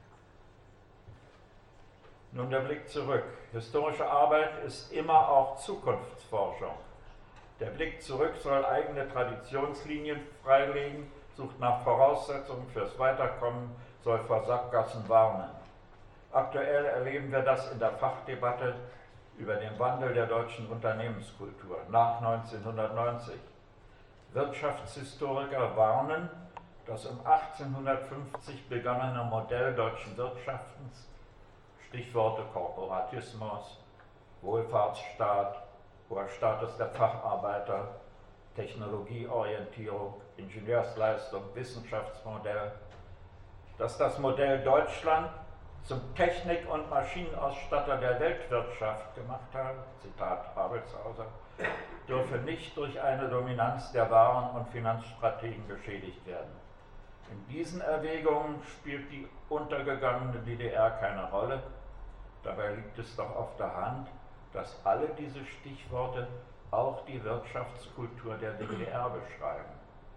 Nun der Blick zurück. Historische Arbeit ist immer auch Zukunftsforschung. Der Blick zurück soll eigene Traditionslinien freilegen, sucht nach Voraussetzungen fürs Weiterkommen, soll vor Sackgassen warnen. Aktuell erleben wir das in der Fachdebatte über den Wandel der deutschen Unternehmenskultur nach 1990. Wirtschaftshistoriker warnen, das um 1850 begonnene Modell deutschen Wirtschaftens, Stichworte Korporatismus, Wohlfahrtsstaat, hoher Status der Facharbeiter, Technologieorientierung, Ingenieursleistung, Wissenschaftsmodell, dass das Modell Deutschland zum Technik- und Maschinenausstatter der Weltwirtschaft gemacht habe, Zitat Abelshauser, dürfe nicht durch eine Dominanz der Waren- und Finanzstrategen beschädigt werden. In diesen Erwägungen spielt die untergegangene DDR keine Rolle. Dabei liegt es doch auf der Hand, dass alle diese Stichworte auch die Wirtschaftskultur der DDR beschreiben.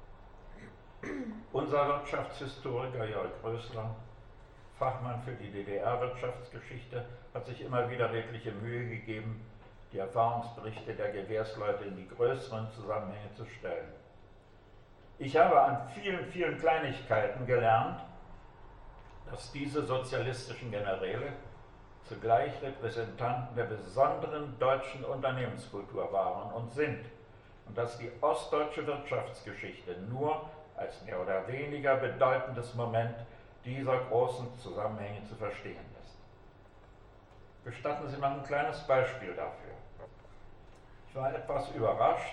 Unser Wirtschaftshistoriker Jörg Rösler, Fachmann für die DDR-Wirtschaftsgeschichte, hat sich immer wieder redliche Mühe gegeben, die Erfahrungsberichte der Gewährsleute in die größeren Zusammenhänge zu stellen. Ich habe an vielen, vielen Kleinigkeiten gelernt, dass diese sozialistischen Generäle zugleich Repräsentanten der besonderen deutschen Unternehmenskultur waren und sind und dass die ostdeutsche Wirtschaftsgeschichte nur als mehr oder weniger bedeutendes Moment dieser großen Zusammenhänge zu verstehen ist. Gestatten Sie noch ein kleines Beispiel dafür. Ich war etwas überrascht,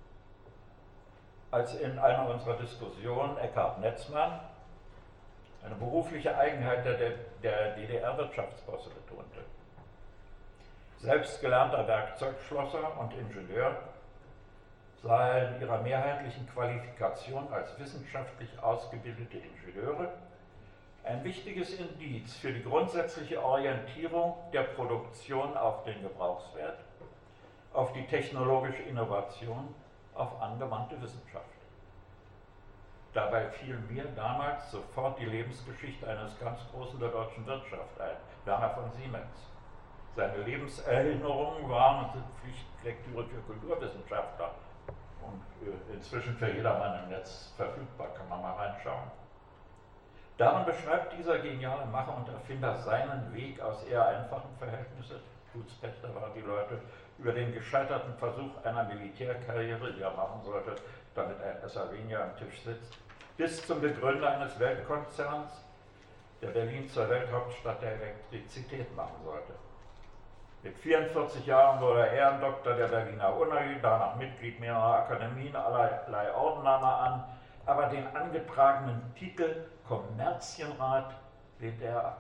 als in einer unserer Diskussionen Eckhard Netzmann eine berufliche Eigenheit der DDR-Wirtschaftsbosse betonte. Selbst gelernter Werkzeugschlosser und Ingenieur sah er in ihrer mehrheitlichen Qualifikation als wissenschaftlich ausgebildete Ingenieure ein wichtiges Indiz für die grundsätzliche Orientierung der Produktion auf den Gebrauchswert, auf die technologische Innovation, auf angewandte Wissenschaft. Dabei fiel mir damals sofort die Lebensgeschichte eines ganz Großen der deutschen Wirtschaft ein, Werner von Siemens. Seine Lebenserinnerungen waren und sind Pflichtlektüre für Kulturwissenschaftler und inzwischen für jedermann im Netz verfügbar, kann man mal reinschauen. Darin beschreibt dieser geniale Macher und Erfinder seinen Weg aus eher einfachen Verhältnissen, Gutspächter waren die Leute, über den gescheiterten Versuch einer Militärkarriere, die er machen sollte, damit ein Salvinier am Tisch sitzt, bis zum Begründer eines Weltkonzerns, der Berlin zur Welthauptstadt der Elektrizität machen sollte. Mit 44 Jahren wurde er Ehrendoktor der Berliner Uni, danach Mitglied mehrerer Akademien, allerlei Orden nahm er an, aber den angetragenen Titel Kommerzienrat lehnte er ab.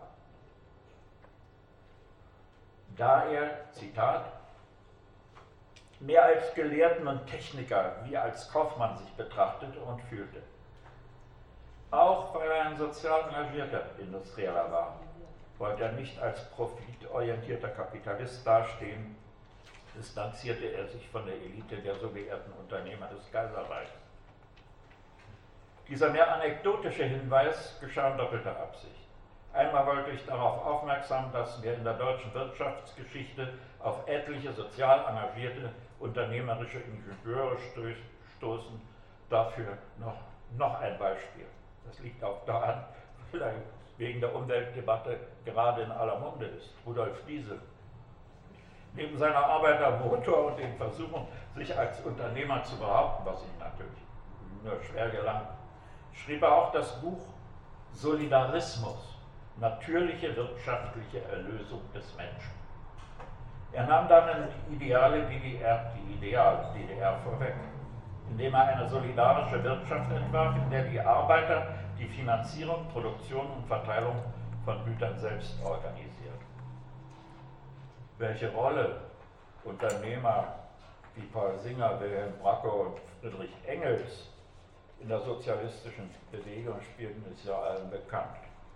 Da er, Zitat, mehr als Gelehrten und Techniker wie als Kaufmann sich betrachtete und fühlte. Auch weil er ein sozial engagierter Industrieller war, wollte er nicht als profitorientierter Kapitalist dastehen, distanzierte er sich von der Elite der so geehrten Unternehmer des Kaiserreichs. Dieser mehr anekdotische Hinweis geschah in doppelter Absicht. Einmal wollte ich darauf aufmerksam, dass wir in der deutschen Wirtschaftsgeschichte auf etliche sozial engagierte unternehmerische Ingenieure stoßen. Dafür noch ein Beispiel. Das liegt auch daran, weil er wegen der Umweltdebatte gerade in aller Munde ist. Rudolf Diesel. Neben seiner Arbeit am Motor und den Versuchen, sich als Unternehmer zu behaupten, was ihm natürlich nur schwer gelang, schrieb er auch das Buch Solidarismus, natürliche wirtschaftliche Erlösung des Menschen. Er nahm dann die ideale DDR vorweg, indem er eine solidarische Wirtschaft entwarf, in der die Arbeiter die Finanzierung, Produktion und Verteilung von Gütern selbst organisiert. Welche Rolle Unternehmer wie Paul Singer, Wilhelm Bracke und Friedrich Engels in der sozialistischen Bewegung spielten, ist ja allen bekannt.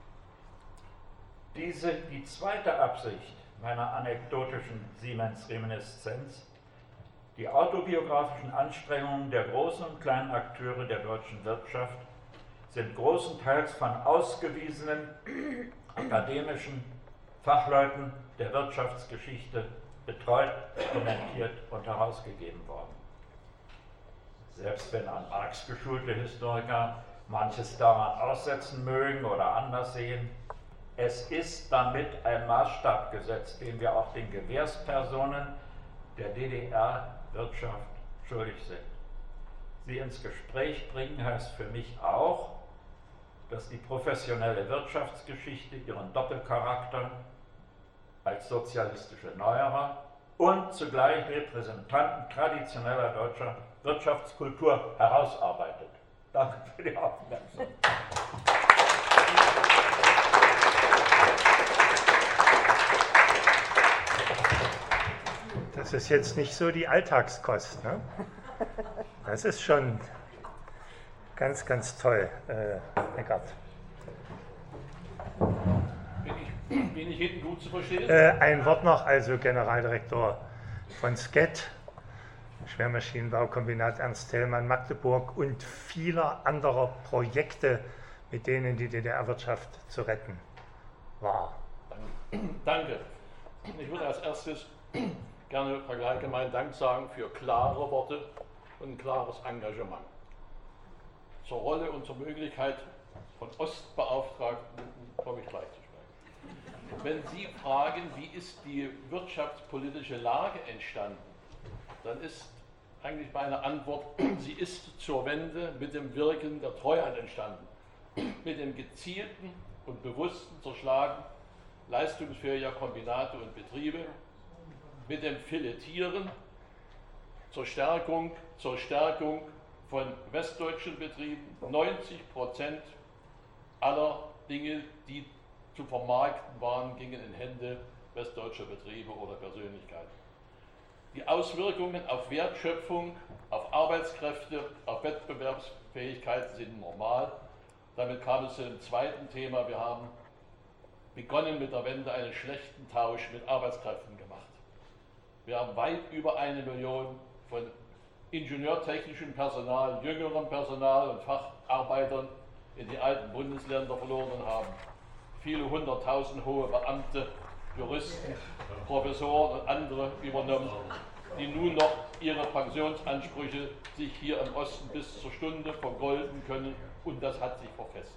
Die zweite Absicht meiner anekdotischen Siemens-Reminiszenz, die autobiografischen Anstrengungen der großen und kleinen Akteure der deutschen Wirtschaft, sind großenteils von ausgewiesenen akademischen Fachleuten der Wirtschaftsgeschichte betreut, kommentiert und herausgegeben worden. Selbst wenn an Marx geschulte Historiker manches daran aussetzen mögen oder anders sehen, es ist damit ein Maßstab gesetzt, den wir auch den Gewährspersonen der DDR-Wirtschaft schuldig sind. Sie ins Gespräch bringen heißt für mich auch, dass die professionelle Wirtschaftsgeschichte ihren Doppelcharakter als sozialistische Neuerer und zugleich Repräsentanten traditioneller deutscher Wirtschaftskultur herausarbeitet. Danke für die Aufmerksamkeit. Das ist jetzt nicht so die Alltagskost, ne? Das ist schon ganz, ganz toll, Eckart. Bin ich hinten gut zu verstehen? Ein Wort noch, also Generaldirektor von SCET, Schwermaschinenbaukombinat Ernst Thälmann Magdeburg und vieler anderer Projekte, mit denen die DDR-Wirtschaft zu retten war. Danke. Ich würde als erstes gerne allgemein Dank sagen für klare Worte und ein klares Engagement. Zur Rolle und zur Möglichkeit von Ostbeauftragten komme ich gleich zu sprechen. Wenn Sie fragen, wie ist die wirtschaftspolitische Lage entstanden, dann ist eigentlich meine Antwort, sie ist zur Wende mit dem Wirken der Treuhand entstanden, mit dem gezielten und bewussten Zerschlagen leistungsfähiger Kombinate und Betriebe, mit dem Filetieren zur Stärkung von westdeutschen Betrieben. 90% aller Dinge, die zu vermarkten waren, gingen in Hände westdeutscher Betriebe oder Persönlichkeiten. Die Auswirkungen auf Wertschöpfung, auf Arbeitskräfte, auf Wettbewerbsfähigkeit sind normal. Damit kam es zu dem zweiten Thema. Wir haben begonnen mit der Wende einen schlechten Tausch mit Arbeitskräften gemacht. Wir haben weit über 1 Million von ingenieurtechnischem Personal, jüngerem Personal und Facharbeitern in die alten Bundesländer verloren und haben viele 100.000 hohe Beamte, Juristen, Professoren und andere übernommen, die nun noch ihre Pensionsansprüche sich hier im Osten bis zur Stunde vergolden können, und das hat sich verfestigt.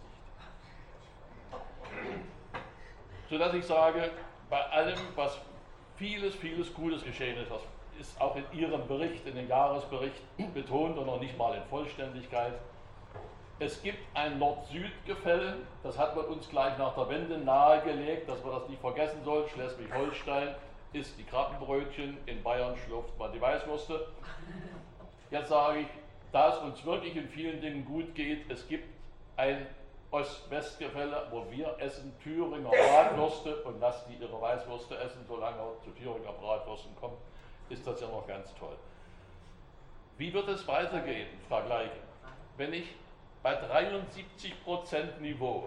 Sodass ich sage, bei allem, was vieles Gutes geschehen ist, das ist auch in Ihrem Bericht, in dem Jahresbericht betont und noch nicht mal in Vollständigkeit. Es gibt ein Nord-Süd-Gefälle, das hat man uns gleich nach der Wende nahegelegt, dass wir das nicht vergessen sollen. Schleswig-Holstein isst die Krabbenbrötchen, in Bayern schlürft man die Weißwürste. Jetzt sage ich, da es uns wirklich in vielen Dingen gut geht, es gibt ein Ost-West-Gefälle, wo wir essen Thüringer Bratwürste und lassen die ihre Weißwürste essen, solange er zu Thüringer Bratwürsten kommt, ist das ja noch ganz toll. Wie wird es weitergehen, Frau Gleike, wenn ich bei 73% Niveau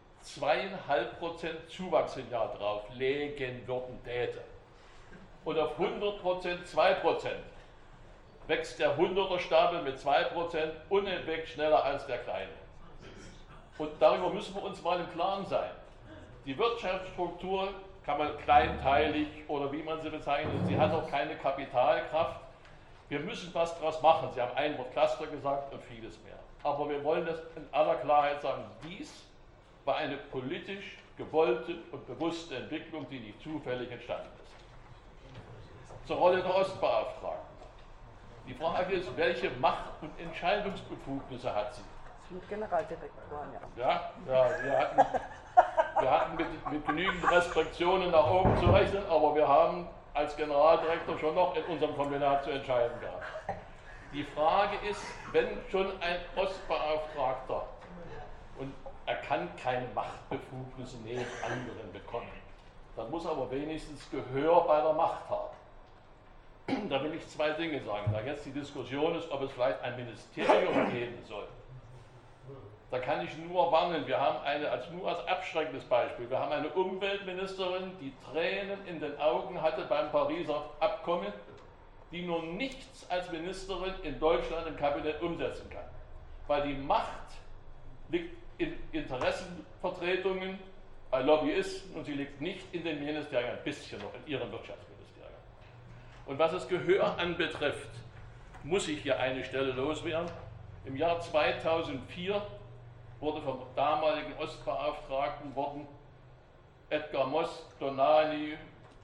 2,5% Zuwachs im Jahr drauflegen würden täte und auf 100% 2%, wächst der 100er Stapel mit 2% unentwegt schneller als der kleine. Und darüber müssen wir uns mal im Klaren sein. Die Wirtschaftsstruktur kann man kleinteilig oder wie man sie bezeichnet, sie hat auch keine Kapitalkraft. Wir müssen was daraus machen. Sie haben ein Wort Cluster gesagt und vieles mehr. Aber wir wollen das in aller Klarheit sagen, dies war eine politisch gewollte und bewusste Entwicklung, die nicht zufällig entstanden ist. Zur Rolle der Ostbeauftragten. Die Frage ist, welche Macht- und Entscheidungsbefugnisse hat sie? Mit Generaldirektoren, ja. Wir hatten mit genügend Restriktionen nach oben zu rechnen, aber wir haben als Generaldirektor schon noch in unserem Kombinat zu entscheiden gehabt. Die Frage ist, wenn schon ein Ostbeauftragter, und er kann keine Machtbefugnisse neben anderen bekommen, dann muss er aber wenigstens Gehör bei der Macht haben. Da will ich zwei Dinge sagen. Da jetzt die Diskussion ist, ob es vielleicht ein Ministerium geben soll. Da kann ich nur warnen, wir haben nur als abschreckendes Beispiel, wir haben eine Umweltministerin, die Tränen in den Augen hatte beim Pariser Abkommen, die nur nichts als Ministerin in Deutschland im Kabinett umsetzen kann. Weil die Macht liegt in Interessenvertretungen bei Lobbyisten und sie liegt nicht in den Ministerien, ein bisschen noch in ihren Wirtschaftsministerien. Und was das Gehör anbetrifft, muss ich hier eine Stelle loswerden. Im Jahr 2004 wurde vom damaligen Ostbeauftragten Edgar Most, Donani,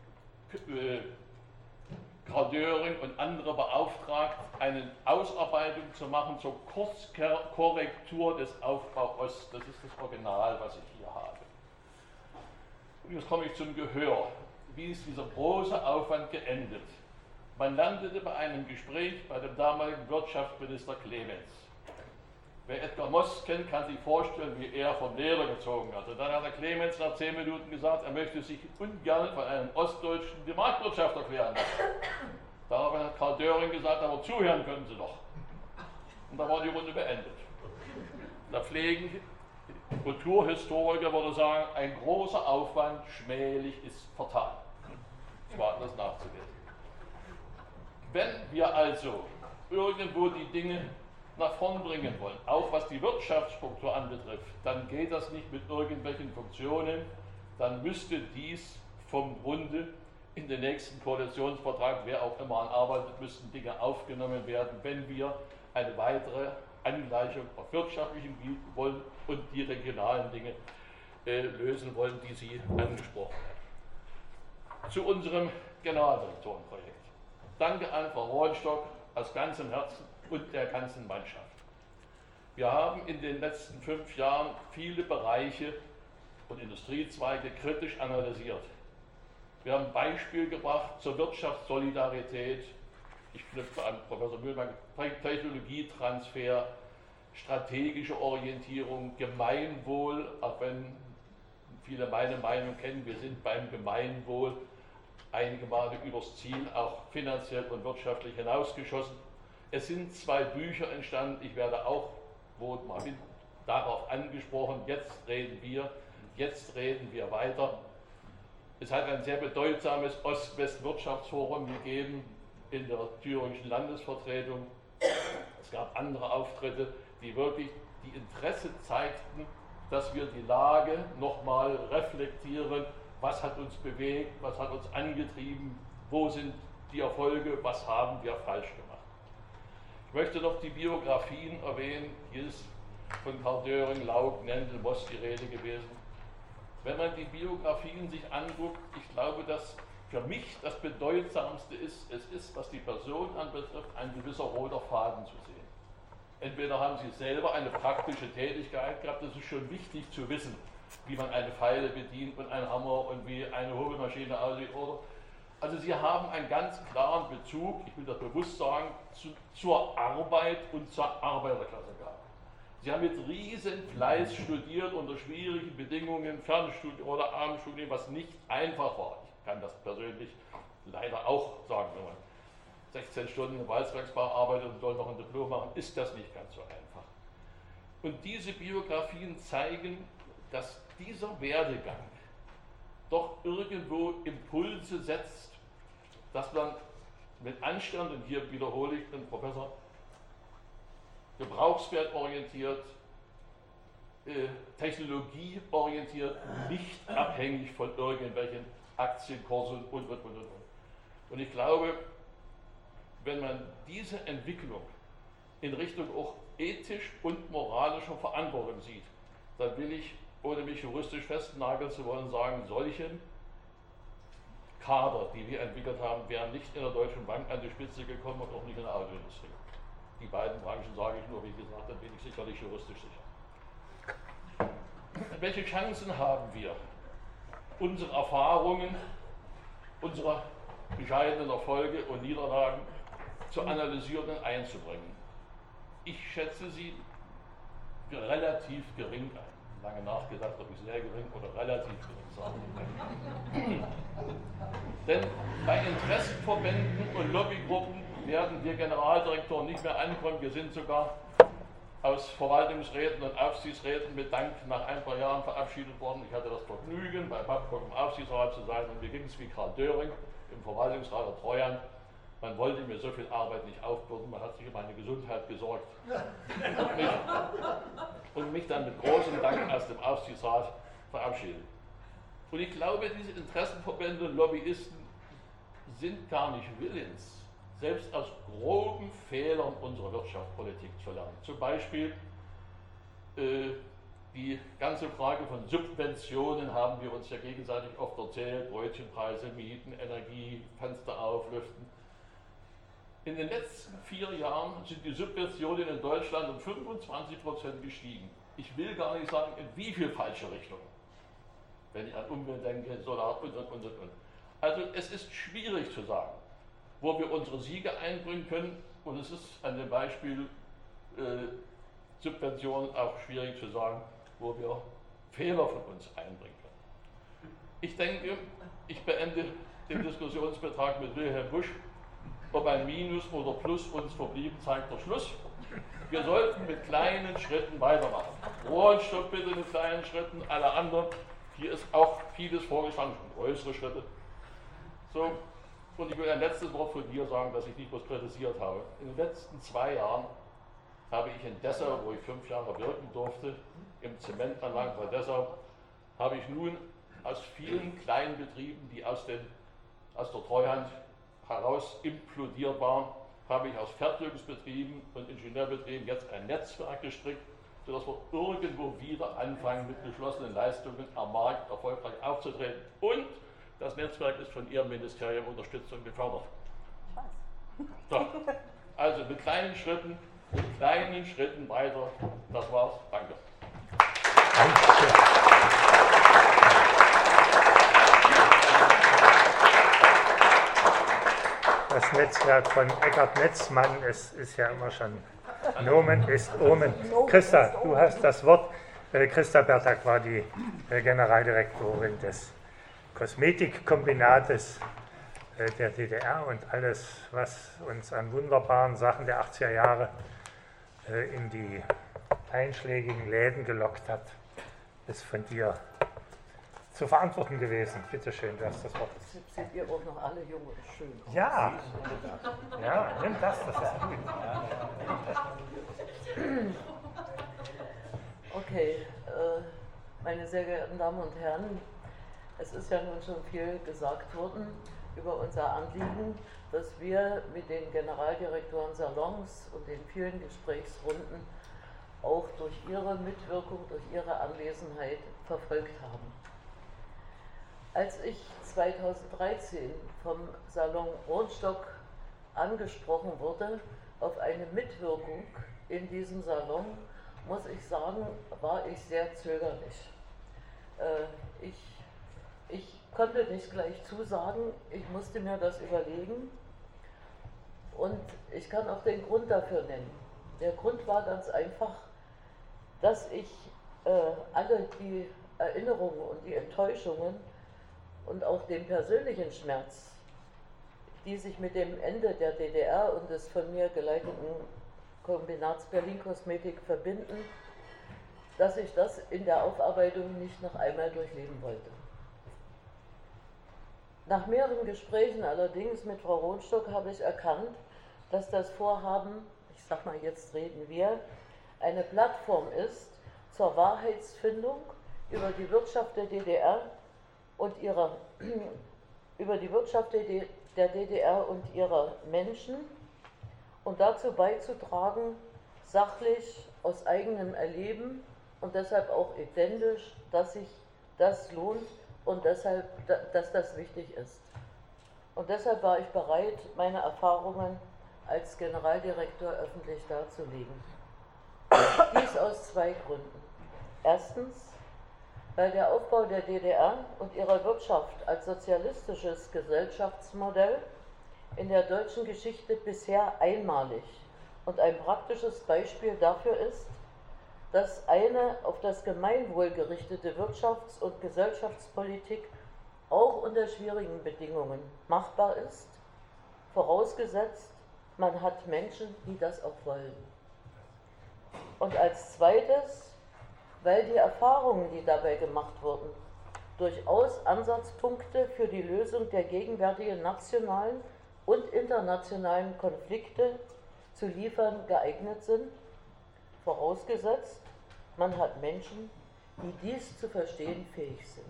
Karl Döring und andere beauftragt, eine Ausarbeitung zu machen zur Kurzkorrektur des Aufbau Ost. Das ist das Original, was ich hier habe. Und jetzt komme ich zum Gehör. Wie ist dieser große Aufwand geendet? Man landete bei einem Gespräch bei dem damaligen Wirtschaftsminister Clemens. Wer Edgar Most kennt, kann sich vorstellen, wie er vom Leder gezogen hat. Und dann hat der Clemens nach 10 Minuten gesagt, er möchte sich ungern von einem Ostdeutschen die Marktwirtschaft erklären lassen. Daraufhin hat Karl Döring gesagt, aber zuhören können Sie doch. Und da war die Runde beendet. Da pflegen Kulturhistoriker, würde sagen, ein großer Aufwand, schmählich ist fatal. Es war das nachzulesen. Wenn wir also irgendwo die Dinge nach vorn bringen wollen, auch was die Wirtschaftsstruktur anbetrifft, dann geht das nicht mit irgendwelchen Funktionen, dann müsste dies vom Bunde in den nächsten Koalitionsvertrag, wer auch immer anarbeitet, müssten Dinge aufgenommen werden, wenn wir eine weitere Angleichung auf wirtschaftlichem Gebiet wollen und die regionalen Dinge lösen wollen, die Sie angesprochen haben. Zu unserem Generaldirektorenprojekt. Danke an Frau Rohrnstock aus ganzem Herzen und der ganzen Mannschaft. Wir haben in den letzten 5 Jahren viele Bereiche und Industriezweige kritisch analysiert. Wir haben ein Beispiel gebracht zur Wirtschaftssolidarität. Ich knüpfe an Professor Mühlmann, Technologietransfer, strategische Orientierung, Gemeinwohl, auch wenn viele meine Meinung kennen, wir sind beim Gemeinwohl einige Male übers Ziel, auch finanziell und wirtschaftlich hinausgeschossen. Es sind 2 Bücher entstanden, ich werde auch, wo mal darauf angesprochen, jetzt reden wir weiter. Es hat ein sehr bedeutsames Ost-West-Wirtschaftsforum gegeben in der thüringischen Landesvertretung. Es gab andere Auftritte, die wirklich die Interesse zeigten, dass wir die Lage nochmal reflektieren, was hat uns bewegt, was hat uns angetrieben, wo sind die Erfolge, was haben wir falsch gemacht. Ich möchte noch die Biografien erwähnen. Hier ist von Karl Döring, Lauk, Nendel, Moss die Rede gewesen. Wenn man die Biografien sich anguckt, ich glaube, dass für mich das Bedeutsamste ist, es ist, was die Person anbetrifft, ein gewisser roter Faden zu sehen. Entweder haben Sie selber eine praktische Tätigkeit gehabt, das ist schon wichtig zu wissen, wie man eine Feile bedient und einen Hammer und wie eine Hobelmaschine aussieht. Also Sie haben einen ganz klaren Bezug, ich will das bewusst sagen, zur Arbeit und zur Arbeiterklasse gehabt. Sie haben mit riesen Fleiß studiert unter schwierigen Bedingungen, Fernstudium oder Abendstudium, was nicht einfach war. Ich kann das persönlich leider auch sagen, wenn man 16 Stunden im Walzwerksbau arbeitet und soll noch ein Diplom machen, ist das nicht ganz so einfach. Und diese Biografien zeigen, dass dieser Werdegang doch irgendwo Impulse setzt, dass man mit Anstand, und hier wiederhole ich den Professor, gebrauchswertorientiert, technologieorientiert, nicht abhängig von irgendwelchen Aktienkursen und. Und ich glaube, wenn man diese Entwicklung in Richtung auch ethisch und moralischer Verantwortung sieht, dann will ich, ohne mich juristisch festnageln zu wollen, sagen, solchen Kader, die wir entwickelt haben, wären nicht in der Deutschen Bank an die Spitze gekommen und auch nicht in der Autoindustrie. Die beiden Branchen sage ich nur, wie gesagt, dann bin ich sicherlich juristisch sicher. Welche Chancen haben wir, unsere Erfahrungen, unsere bescheidenen Erfolge und Niederlagen zu analysieren und einzubringen? Ich schätze sie für relativ gering ein. Lange nachgedacht, ob ich sehr gering oder relativ gering sagen kann. Denn bei Interessenverbänden und Lobbygruppen werden wir Generaldirektoren nicht mehr ankommen. Wir sind sogar aus Verwaltungsräten und Aufsichtsräten mit Dank nach ein paar Jahren verabschiedet worden. Ich hatte das Vergnügen, bei Babcock im Aufsichtsrat zu sein, und mir ging es wie Karl Döring im Verwaltungsrat der Treuhand. Man wollte mir so viel Arbeit nicht aufbürden, man hat sich um meine Gesundheit gesorgt und mich dann mit großem Dank aus dem Aufsichtsrat verabschiedet. Und ich glaube, diese Interessenverbände und Lobbyisten sind gar nicht willens, selbst aus groben Fehlern unserer Wirtschaftspolitik zu lernen. Zum Beispiel die ganze Frage von Subventionen haben wir uns ja gegenseitig oft erzählt, Brötchenpreise, Mieten, Energie, Fenster auflüften. In den letzten 4 Jahren sind die Subventionen in Deutschland um 25% gestiegen. Ich will gar nicht sagen, in wie viel falsche Richtungen. Wenn ich an Umwelt denke, Solar und. Also es ist schwierig zu sagen, wo wir unsere Siege einbringen können, und es ist an dem Beispiel Subventionen auch schwierig zu sagen, wo wir Fehler von uns einbringen können. Ich denke, ich beende den Diskussionsbetrag mit Wilhelm Busch. Ob ein Minus oder Plus uns verblieben, zeigt der Schluss. Wir sollten mit kleinen Schritten weitermachen. Rohrstoff bitte mit kleinen Schritten, alle anderen. Hier ist auch vieles vorgeschlagen, schon größere Schritte. So, und ich will ein letztes Wort von dir sagen, dass ich nicht bloß kritisiert habe. In den letzten 2 Jahren habe ich in Dessau, wo ich 5 Jahre wirken durfte, im Zementanlagen bei Dessau, habe ich nun aus vielen kleinen Betrieben, die aus der Treuhand heraus implodiert waren, habe ich aus Fertigungsbetrieben und Ingenieurbetrieben jetzt ein Netzwerk gestrickt, sodass wir irgendwo wieder anfangen, mit geschlossenen Leistungen am Markt erfolgreich aufzutreten. Und das Netzwerk ist von Ihrem Ministerium Unterstützung gefördert. So, Also mit kleinen Schritten weiter. Das war's. Danke. Das Netzwerk von Eckart Netzmann, es ist ja immer schon Nomen ist Omen. Christa, du hast das Wort. Christa Bertag war die Generaldirektorin des Kosmetikkombinates der DDR und alles, was uns an wunderbaren Sachen der 80er Jahre in die einschlägigen Läden gelockt hat, ist von dir zu verantworten gewesen. Bitte schön, du hast das Wort. Sind ihr auch noch alle jung und schön? Ja, ja, nimm das ist gut. Okay, meine sehr geehrten Damen und Herren, es ist ja nun schon viel gesagt worden über unser Anliegen, das wir mit den Generaldirektoren Salons und den vielen Gesprächsrunden auch durch ihre Mitwirkung, durch ihre Anwesenheit verfolgt haben. Als ich 2013 vom Salon Rohnstock angesprochen wurde auf eine Mitwirkung in diesem Salon, muss ich sagen, war ich sehr zögerlich. Ich konnte nicht gleich zusagen, ich musste mir das überlegen und ich kann auch den Grund dafür nennen. Der Grund war ganz einfach, dass ich alle die Erinnerungen und die Enttäuschungen und auch den persönlichen Schmerz, die sich mit dem Ende der DDR und des von mir geleiteten Kombinats Berlin Kosmetik verbinden, dass ich das in der Aufarbeitung nicht noch einmal durchleben wollte. Nach mehreren Gesprächen allerdings mit Frau Rohnstock habe ich erkannt, dass das Vorhaben, ich sag mal jetzt reden wir, eine Plattform ist zur Wahrheitsfindung über die Wirtschaft der DDR und über die Wirtschaft der DDR und ihrer Menschen und dazu beizutragen, sachlich aus eigenem Erleben und deshalb auch identisch, dass sich das lohnt und deshalb, dass das wichtig ist. Und deshalb war ich bereit, meine Erfahrungen als Generaldirektor öffentlich darzulegen. Dies aus zwei Gründen. Erstens, weil der Aufbau der DDR und ihrer Wirtschaft als sozialistisches Gesellschaftsmodell in der deutschen Geschichte bisher einmalig und ein praktisches Beispiel dafür ist, dass eine auf das Gemeinwohl gerichtete Wirtschafts- und Gesellschaftspolitik auch unter schwierigen Bedingungen machbar ist, vorausgesetzt, man hat Menschen, die das auch wollen. Und als zweites, weil die Erfahrungen, die dabei gemacht wurden, durchaus Ansatzpunkte für die Lösung der gegenwärtigen nationalen und internationalen Konflikte zu liefern geeignet sind, vorausgesetzt, man hat Menschen, die dies zu verstehen fähig sind.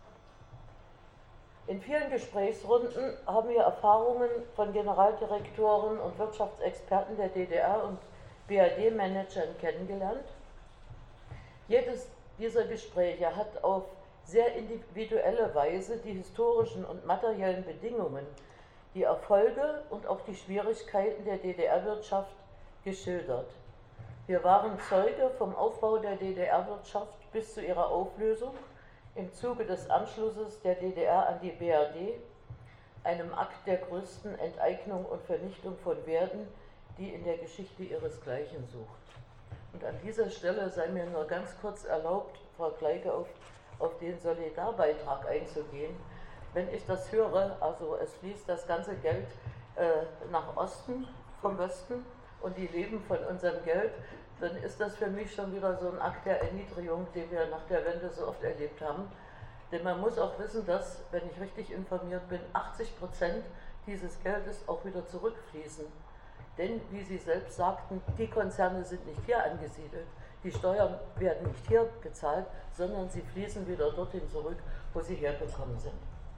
In vielen Gesprächsrunden haben wir Erfahrungen von Generaldirektoren und Wirtschaftsexperten der DDR und BRD-Managern kennengelernt. Jedes dieser Gespräche hat auf sehr individuelle Weise die historischen und materiellen Bedingungen, die Erfolge und auch die Schwierigkeiten der DDR-Wirtschaft geschildert. Wir waren Zeuge vom Aufbau der DDR-Wirtschaft bis zu ihrer Auflösung im Zuge des Anschlusses der DDR an die BRD, einem Akt der größten Enteignung und Vernichtung von Werten, die in der Geschichte ihresgleichen sucht. Und an dieser Stelle sei mir nur ganz kurz erlaubt, Frau Kleike, auf den Solidarbeitrag einzugehen. Wenn ich das höre, also es fließt das ganze Geld nach Osten vom Westen und die leben von unserem Geld, dann ist das für mich schon wieder so ein Akt der Erniedrigung, den wir nach der Wende so oft erlebt haben. Denn man muss auch wissen, dass, wenn ich richtig informiert bin, 80% dieses Geldes auch wieder zurückfließen. Denn, wie Sie selbst sagten, die Konzerne sind nicht hier angesiedelt, die Steuern werden nicht hier gezahlt, sondern sie fließen wieder dorthin zurück, wo sie hergekommen sind.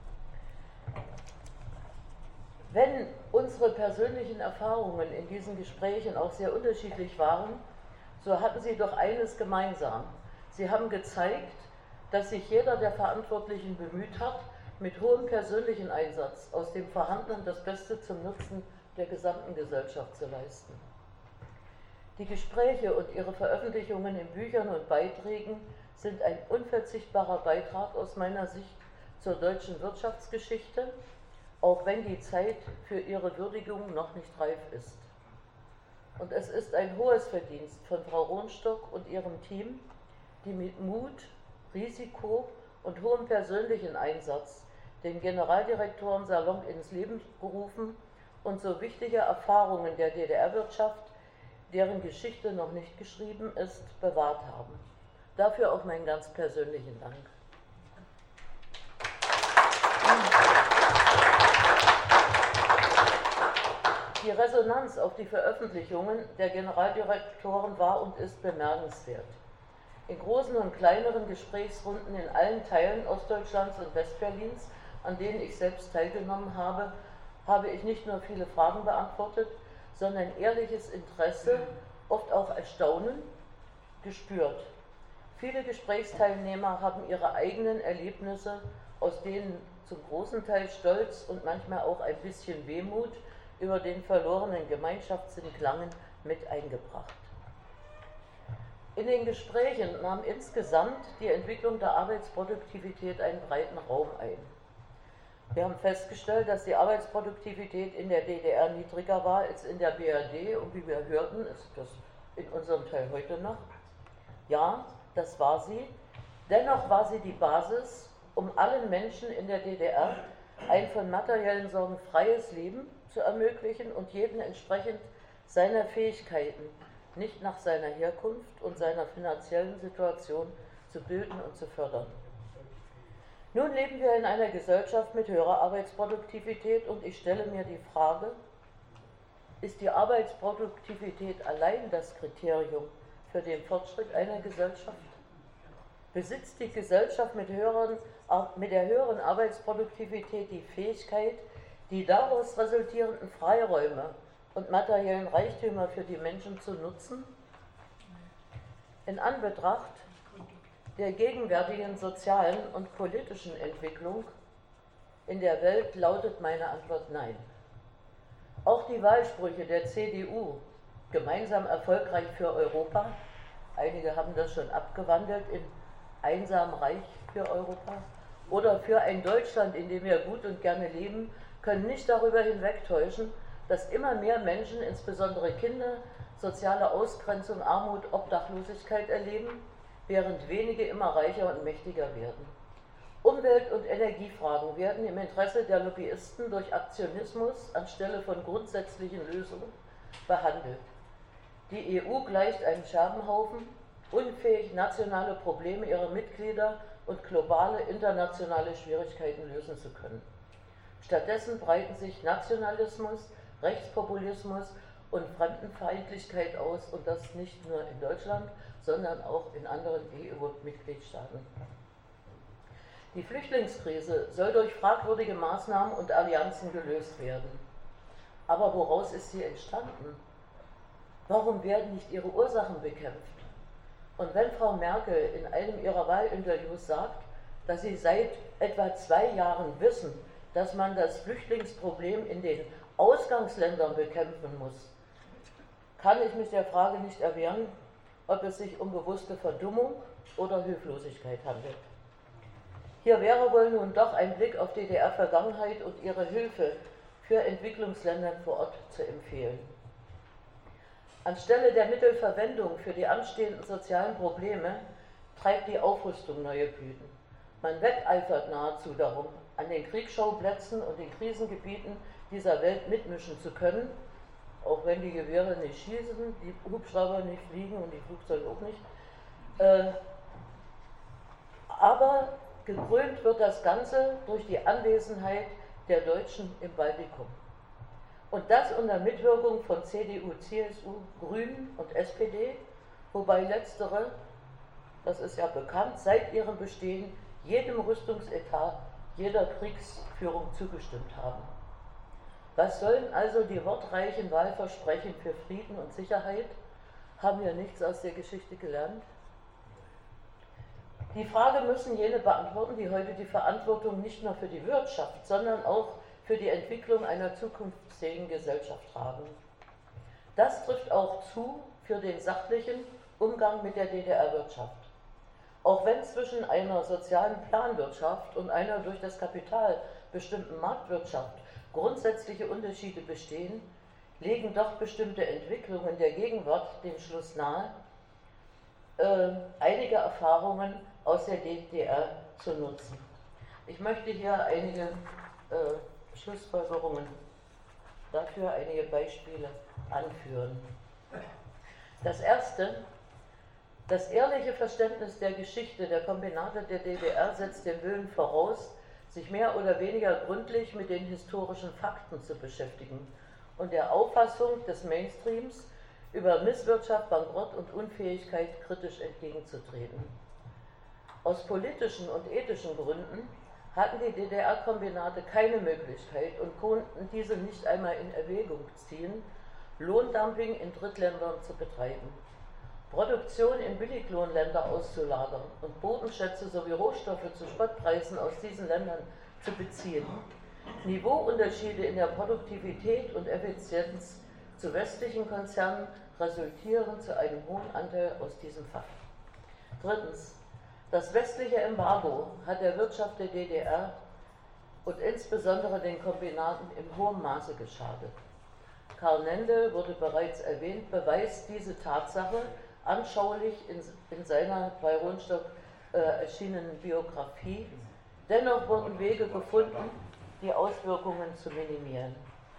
Wenn unsere persönlichen Erfahrungen in diesen Gesprächen auch sehr unterschiedlich waren, so hatten sie doch eines gemeinsam. Sie haben gezeigt, dass sich jeder der Verantwortlichen bemüht hat, mit hohem persönlichen Einsatz aus dem Vorhandenen das Beste zum Nutzen der gesamten Gesellschaft zu leisten. Die Gespräche und ihre Veröffentlichungen in Büchern und Beiträgen sind ein unverzichtbarer Beitrag aus meiner Sicht zur deutschen Wirtschaftsgeschichte, auch wenn die Zeit für ihre Würdigung noch nicht reif ist. Und es ist ein hohes Verdienst von Frau Rohnstock und ihrem Team, die mit Mut, Risiko und hohem persönlichen Einsatz den Generaldirektorensalon ins Leben gerufen und so wichtige Erfahrungen der DDR-Wirtschaft, deren Geschichte noch nicht geschrieben ist, bewahrt haben. Dafür auch meinen ganz persönlichen Dank. Die Resonanz auf die Veröffentlichungen der Generaldirektoren war und ist bemerkenswert. In großen und kleineren Gesprächsrunden in allen Teilen Ostdeutschlands und Westberlins, an denen ich selbst teilgenommen habe, habe ich nicht nur viele Fragen beantwortet, sondern ehrliches Interesse, oft auch Erstaunen, gespürt. Viele Gesprächsteilnehmer haben ihre eigenen Erlebnisse, aus denen zum großen Teil Stolz und manchmal auch ein bisschen Wehmut über den verlorenen Gemeinschaftssinn klangen, mit eingebracht. In den Gesprächen nahm insgesamt die Entwicklung der Arbeitsproduktivität einen breiten Raum ein. Wir haben festgestellt, dass die Arbeitsproduktivität in der DDR niedriger war als in der BRD und wie wir hörten, ist das in unserem Teil heute noch. Ja, das war sie. Dennoch war sie die Basis, um allen Menschen in der DDR ein von materiellen Sorgen freies Leben zu ermöglichen und jeden entsprechend seiner Fähigkeiten, nicht nach seiner Herkunft und seiner finanziellen Situation zu bilden und zu fördern. Nun leben wir in einer Gesellschaft mit höherer Arbeitsproduktivität und ich stelle mir die Frage, ist die Arbeitsproduktivität allein das Kriterium für den Fortschritt einer Gesellschaft? Besitzt die Gesellschaft mit der höheren Arbeitsproduktivität die Fähigkeit, die daraus resultierenden Freiräume und materiellen Reichtümer für die Menschen zu nutzen? In Anbetracht der gegenwärtigen sozialen und politischen Entwicklung in der Welt lautet meine Antwort nein. Auch die Wahlsprüche der CDU, gemeinsam erfolgreich für Europa, einige haben das schon abgewandelt in einsam reich für Europa, oder für ein Deutschland, in dem wir gut und gerne leben, können nicht darüber hinwegtäuschen, dass immer mehr Menschen, insbesondere Kinder, soziale Ausgrenzung, Armut, Obdachlosigkeit erleben, während wenige immer reicher und mächtiger werden. Umwelt- und Energiefragen werden im Interesse der Lobbyisten durch Aktionismus anstelle von grundsätzlichen Lösungen behandelt. Die EU gleicht einem Scherbenhaufen, unfähig, nationale Probleme ihrer Mitglieder und globale internationale Schwierigkeiten lösen zu können. Stattdessen breiten sich Nationalismus, Rechtspopulismus und Fremdenfeindlichkeit aus, und das nicht nur in Deutschland, sondern auch in anderen EU-Mitgliedstaaten. Die Flüchtlingskrise soll durch fragwürdige Maßnahmen und Allianzen gelöst werden. Aber woraus ist sie entstanden? Warum werden nicht ihre Ursachen bekämpft? Und wenn Frau Merkel in einem ihrer Wahlinterviews sagt, dass sie seit etwa 2 Jahren wissen, dass man das Flüchtlingsproblem in den Ausgangsländern bekämpfen muss, kann ich mich der Frage nicht erwehren, ob es sich um bewusste Verdummung oder Hilflosigkeit handelt. Hier wäre wohl nun doch ein Blick auf DDR-Vergangenheit und ihre Hilfe für Entwicklungsländer vor Ort zu empfehlen. Anstelle der Mittelverwendung für die anstehenden sozialen Probleme treibt die Aufrüstung neue Blüten. Man wetteifert nahezu darum, an den Kriegsschauplätzen und den Krisengebieten dieser Welt mitmischen zu können, auch wenn die Gewehre nicht schießen, die Hubschrauber nicht fliegen und die Flugzeuge auch nicht. Aber gekrönt wird das Ganze durch die Anwesenheit der Deutschen im Baltikum. Und das unter Mitwirkung von CDU, CSU, Grünen und SPD, wobei letztere, das ist ja bekannt, seit ihrem Bestehen jedem Rüstungsetat, jeder Kriegsführung zugestimmt haben. Was sollen also die wortreichen Wahlversprechen für Frieden und Sicherheit? Haben wir nichts aus der Geschichte gelernt? Die Frage müssen jene beantworten, die heute die Verantwortung nicht nur für die Wirtschaft, sondern auch für die Entwicklung einer zukunftsfähigen Gesellschaft haben. Das trifft auch zu für den sachlichen Umgang mit der DDR-Wirtschaft. Auch wenn zwischen einer sozialen Planwirtschaft und einer durch das Kapital bestimmten Marktwirtschaft grundsätzliche Unterschiede bestehen, legen doch bestimmte Entwicklungen der Gegenwart den Schluss nahe, einige Erfahrungen aus der DDR zu nutzen. Ich möchte hier einige Schlussfolgerungen dafür, einige Beispiele anführen. Das erste: Das ehrliche Verständnis der Geschichte der Kombinate der DDR setzt den Willen voraus, sich mehr oder weniger gründlich mit den historischen Fakten zu beschäftigen und der Auffassung des Mainstreams über Misswirtschaft, Bankrott und Unfähigkeit kritisch entgegenzutreten. Aus politischen und ethischen Gründen hatten die DDR-Kombinate keine Möglichkeit und konnten diese nicht einmal in Erwägung ziehen, Lohndumping in Drittländern zu betreiben. Produktion in Billiglohnländer auszulagern und Bodenschätze sowie Rohstoffe zu Spottpreisen aus diesen Ländern zu beziehen. Niveauunterschiede in der Produktivität und Effizienz zu westlichen Konzernen resultieren zu einem hohen Anteil aus diesem Fakt. Drittens: Das westliche Embargo hat der Wirtschaft der DDR und insbesondere den Kombinaten in hohem Maße geschadet. Karl Nende, wurde bereits erwähnt, beweist diese Tatsache anschaulich in seiner bei Rohnstock erschienenen Biografie. Dennoch wurden Wege gefunden, die Auswirkungen zu minimieren.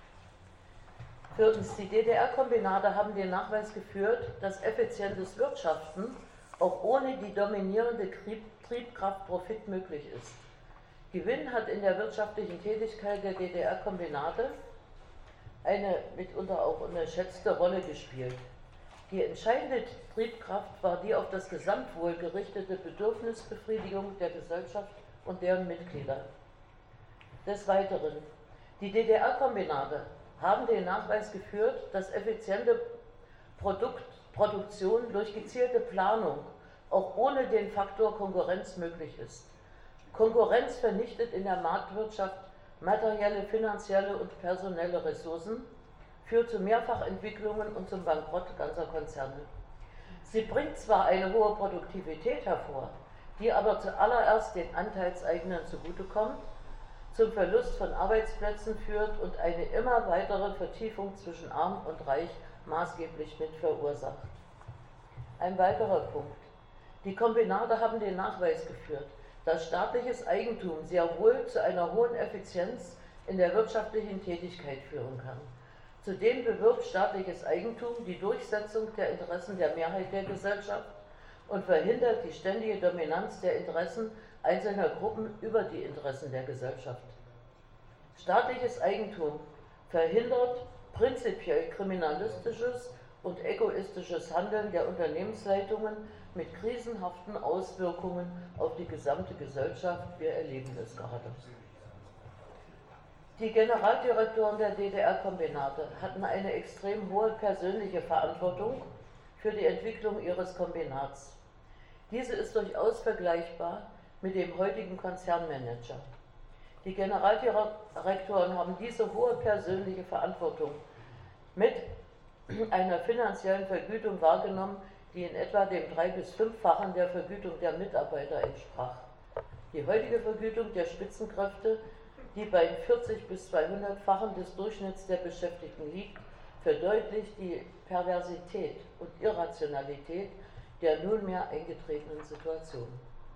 Viertens: Die DDR-Kombinate haben den Nachweis geführt, dass effizientes Wirtschaften auch ohne die dominierende Triebkraft Profit möglich ist. Gewinn hat in der wirtschaftlichen Tätigkeit der DDR-Kombinate eine mitunter auch unterschätzte Rolle gespielt. Die entscheidende Triebkraft war die auf das Gesamtwohl gerichtete Bedürfnisbefriedigung der Gesellschaft und deren Mitglieder. Des Weiteren: Die DDR-Kombinate haben den Nachweis geführt, dass effiziente Produktion durch gezielte Planung auch ohne den Faktor Konkurrenz möglich ist. Konkurrenz vernichtet in der Marktwirtschaft materielle, finanzielle und personelle Ressourcen, führt zu Mehrfachentwicklungen und zum Bankrott ganzer Konzerne. Sie bringt zwar eine hohe Produktivität hervor, die aber zuallererst den Anteilseignern zugutekommt, zum Verlust von Arbeitsplätzen führt und eine immer weitere Vertiefung zwischen Arm und Reich maßgeblich mit verursacht. Ein weiterer Punkt: Die Kombinate haben den Nachweis geführt, dass staatliches Eigentum sehr wohl zu einer hohen Effizienz in der wirtschaftlichen Tätigkeit führen kann. Zudem bewirkt staatliches Eigentum die Durchsetzung der Interessen der Mehrheit der Gesellschaft und verhindert die ständige Dominanz der Interessen einzelner Gruppen über die Interessen der Gesellschaft. Staatliches Eigentum verhindert prinzipiell kriminalistisches und egoistisches Handeln der Unternehmensleitungen mit krisenhaften Auswirkungen auf die gesamte Gesellschaft. Wir erleben es gerade. Die Generaldirektoren der DDR-Kombinate hatten eine extrem hohe persönliche Verantwortung für die Entwicklung ihres Kombinats. Diese ist durchaus vergleichbar mit dem heutigen Konzernmanager. Die Generaldirektoren haben diese hohe persönliche Verantwortung mit einer finanziellen Vergütung wahrgenommen, die in etwa dem 3- bis 5-fachen der Vergütung der Mitarbeiter entsprach. Die heutige Vergütung der Spitzenkräfte, die beim 40- bis 200-fachen des Durchschnitts der Beschäftigten liegt, verdeutlicht die Perversität und Irrationalität der nunmehr eingetretenen Situation.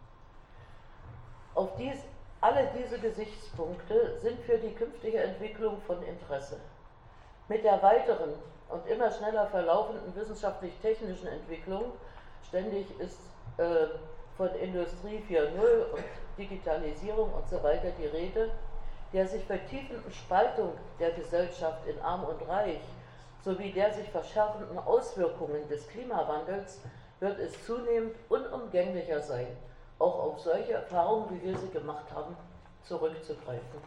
Alle diese Gesichtspunkte sind für die künftige Entwicklung von Interesse. Mit der weiteren und immer schneller verlaufenden wissenschaftlich-technischen Entwicklung, ständig ist von Industrie 4.0 und Digitalisierung und so weiter die Rede, der sich vertiefenden Spaltung der Gesellschaft in Arm und Reich sowie der sich verschärfenden Auswirkungen des Klimawandels wird es zunehmend unumgänglicher sein, auch auf solche Erfahrungen, wie wir sie gemacht haben, zurückzugreifen.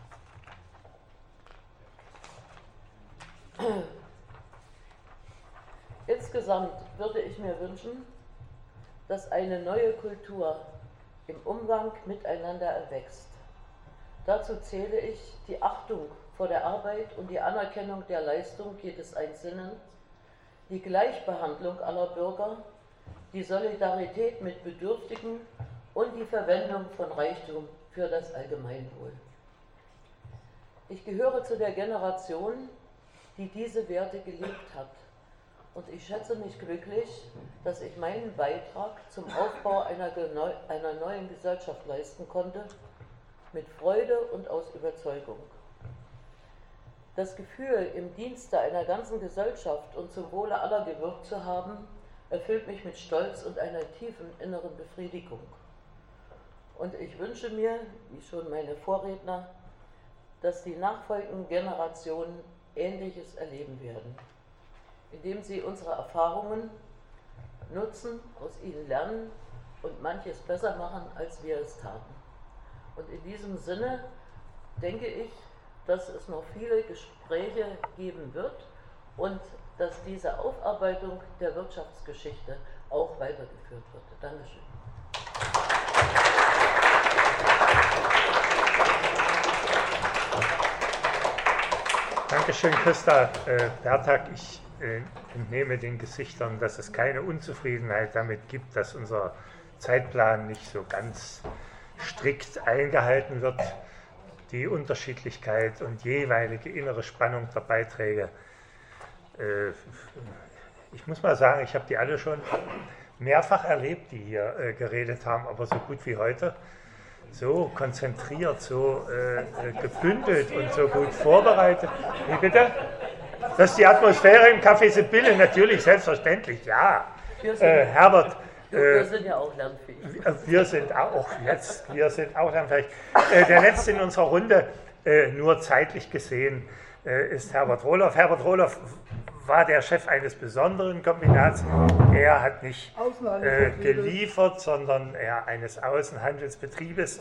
Insgesamt würde ich mir wünschen, dass eine neue Kultur im Umgang miteinander erwächst. Dazu zähle ich die Achtung vor der Arbeit und die Anerkennung der Leistung jedes Einzelnen, die Gleichbehandlung aller Bürger, die Solidarität mit Bedürftigen und die Verwendung von Reichtum für das Allgemeinwohl. Ich gehöre zu der Generation, die diese Werte gelebt hat. Und ich schätze mich glücklich, dass ich meinen Beitrag zum Aufbau einer neuen Gesellschaft leisten konnte, mit Freude und aus Überzeugung. Das Gefühl, im Dienste einer ganzen Gesellschaft und zum Wohle aller gewirkt zu haben, erfüllt mich mit Stolz und einer tiefen inneren Befriedigung. Und ich wünsche mir, wie schon meine Vorredner, dass die nachfolgenden Generationen Ähnliches erleben werden, indem sie unsere Erfahrungen nutzen, aus ihnen lernen und manches besser machen, als wir es taten. Und in diesem Sinne denke ich, dass es noch viele Gespräche geben wird und dass diese Aufarbeitung der Wirtschaftsgeschichte auch weitergeführt wird. Dankeschön. Dankeschön, Christa. Bertag, ich entnehme den Gesichtern, dass es keine Unzufriedenheit damit gibt, dass unser Zeitplan nicht so ganz strikt eingehalten wird. Die Unterschiedlichkeit und jeweilige innere Spannung der Beiträge. Ich muss mal sagen, ich habe die alle schon mehrfach erlebt, die hier geredet haben, aber so gut wie heute. So konzentriert, so gebündelt und so gut vorbereitet. Wie bitte? Das ist die Atmosphäre im Café Sibylle, natürlich, selbstverständlich, ja. Herbert. Wir sind ja auch lernfähig. Wir sind auch lernfähig. Der letzte in unserer Runde, nur zeitlich gesehen, ist Herbert Rohloff. Herbert Rohloff war der Chef eines besonderen Kombinats. Er hat nicht geliefert, sondern eines Außenhandelsbetriebes.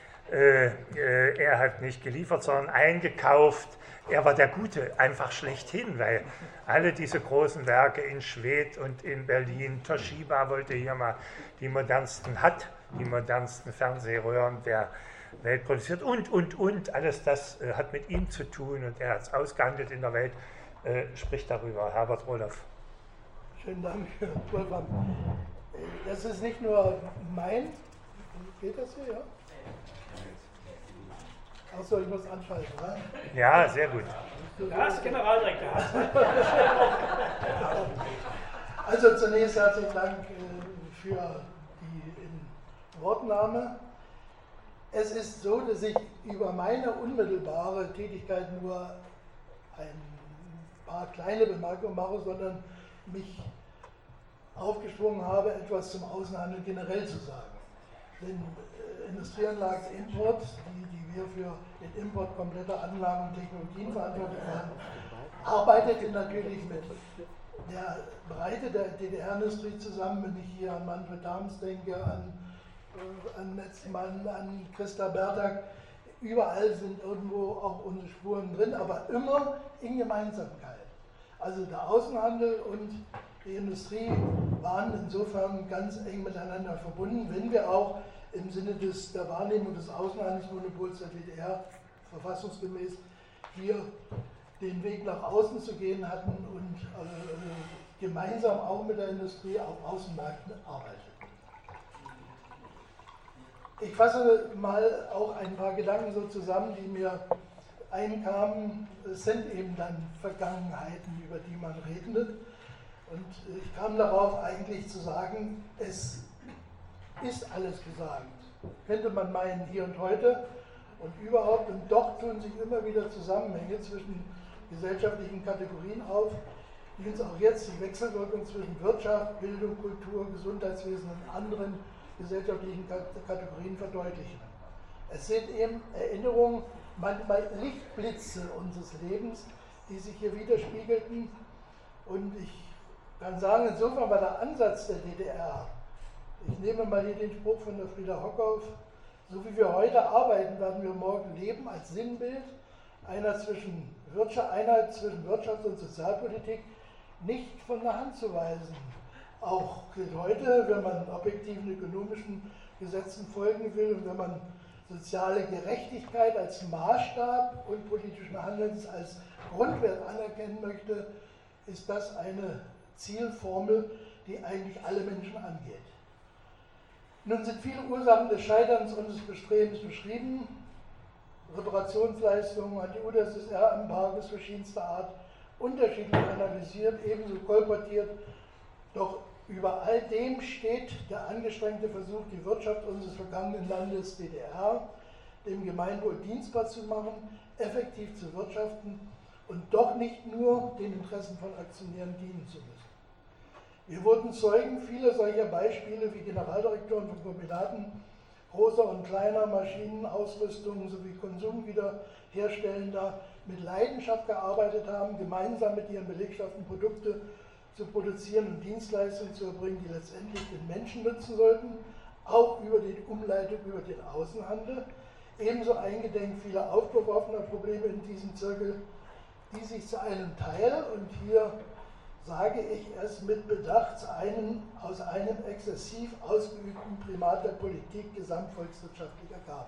Er hat nicht geliefert, sondern eingekauft. Er war der Gute, einfach schlechthin, weil alle diese großen Werke in Schwedt und in Berlin, Toshiba wollte hier mal die modernsten Fernsehröhren der Welt produziert und, alles das hat mit ihm zu tun und er hat es ausgehandelt in der Welt, spricht darüber. Herbert Rohloff. Schönen Dank, Wolfgang. Das ist nicht nur mein, geht das hier, ja? Achso, ich muss anschalten, oder? Ja, sehr gut. Das Generaldirektor. Also zunächst herzlichen Dank für die Wortnahme. Es ist so, dass ich über meine unmittelbare Tätigkeit nur ein paar kleine Bemerkungen mache, sondern mich aufgeschwungen habe, etwas zum Außenhandel generell zu sagen. Denn Industrieanlagenimport, die wir für den Import kompletter Anlagen und Technologien verantwortlich haben, arbeitet natürlich mit der Breite der DDR-Industrie zusammen, wenn ich hier an Manfred Dahms denke, an Netzmann, an Christa Bertag. Überall sind irgendwo auch unsere Spuren drin, aber immer in Gemeinsamkeit. Also der Außenhandel und die Industrie waren insofern ganz eng miteinander verbunden, wenn wir auch im Sinne der Wahrnehmung des Außenhandelsmonopols der DDR verfassungsgemäß hier den Weg nach außen zu gehen hatten und gemeinsam auch mit der Industrie auf Außenmärkten arbeiteten. Ich fasse mal auch ein paar Gedanken so zusammen, die mir einkamen. Es sind eben dann Vergangenheiten, über die man redet. Und ich kam darauf eigentlich zu sagen, es ist alles gesagt. Könnte man meinen, hier und heute und überhaupt. Und doch tun sich immer wieder Zusammenhänge zwischen gesellschaftlichen Kategorien auf, die uns auch jetzt die Wechselwirkung zwischen Wirtschaft, Bildung, Kultur, Gesundheitswesen und anderen gesellschaftlichen Kategorien verdeutlichen. Es sind eben Erinnerungen, manchmal Lichtblitze unseres Lebens, die sich hier widerspiegelten. Und ich kann sagen, insofern war der Ansatz der DDR, ich nehme mal hier den Spruch von der Frieda Hockhoff, so wie wir heute arbeiten, werden wir morgen leben als Sinnbild Einheit zwischen Wirtschafts- und Sozialpolitik nicht von der Hand zu weisen. Auch gilt heute, wenn man objektiven ökonomischen Gesetzen folgen will und wenn man soziale Gerechtigkeit als Maßstab und politischen Handelns als Grundwert anerkennen möchte, ist das eine Zielformel, die eigentlich alle Menschen angeht. Nun sind viele Ursachen des Scheiterns unseres Bestrebens beschrieben. Reparationsleistungen, Anti-UdSSR, Embargos verschiedenster Art, unterschiedlich analysiert, ebenso kolportiert. Doch über all dem steht der angestrengte Versuch, die Wirtschaft unseres vergangenen Landes DDR dem Gemeinwohl dienstbar zu machen, effektiv zu wirtschaften und doch nicht nur den Interessen von Aktionären dienen zu müssen. Wir wurden Zeugen vieler solcher Beispiele, wie Generaldirektoren von Kombinaten großer und kleiner Maschinen, Ausrüstungen sowie Konsumwiederherstellender mit Leidenschaft gearbeitet haben, gemeinsam mit ihren Belegschaften Produkte zu produzieren und Dienstleistungen zu erbringen, die letztendlich den Menschen nützen sollten, auch über die Umleitung über den Außenhandel. Ebenso eingedenk vieler aufgeworfener Probleme in diesem Zirkel, die sich zu einem Teil, und hier sage ich es mit Bedacht, aus einem exzessiv ausgeübten Primat der Politik gesamtvolkswirtschaftlich ergaben.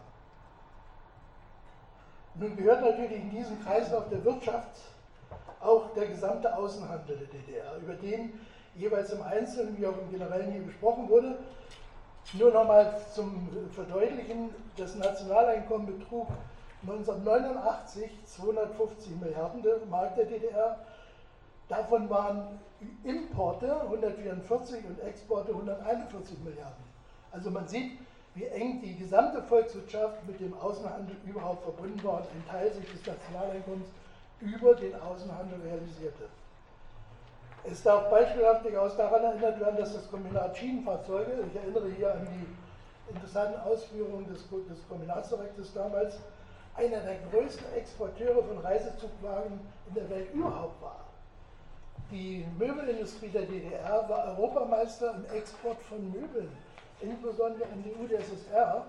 Nun gehört natürlich in diesen Kreislauf der Wirtschaft auch der gesamte Außenhandel der DDR, über den jeweils im Einzelnen wie auch im Generellen hier gesprochen wurde. Nur nochmal zum Verdeutlichen, das Nationaleinkommen betrug 1989 250 Milliarden Mark der DDR. Davon waren Importe 144 und Exporte 141 Milliarden. Also man sieht, wie eng die gesamte Volkswirtschaft mit dem Außenhandel überhaupt verbunden war und ein Teil sich des Nationaleinkommens über den Außenhandel realisierte. Es darf beispielhaft durchaus daran erinnert werden, dass das Kombinat Schienenfahrzeuge, ich erinnere hier an die interessanten Ausführungen des Kombinatsdirektors damals, einer der größten Exporteure von Reisezugwagen in der Welt überhaupt war. Die Möbelindustrie der DDR war Europameister im Export von Möbeln, insbesondere an die UdSSR.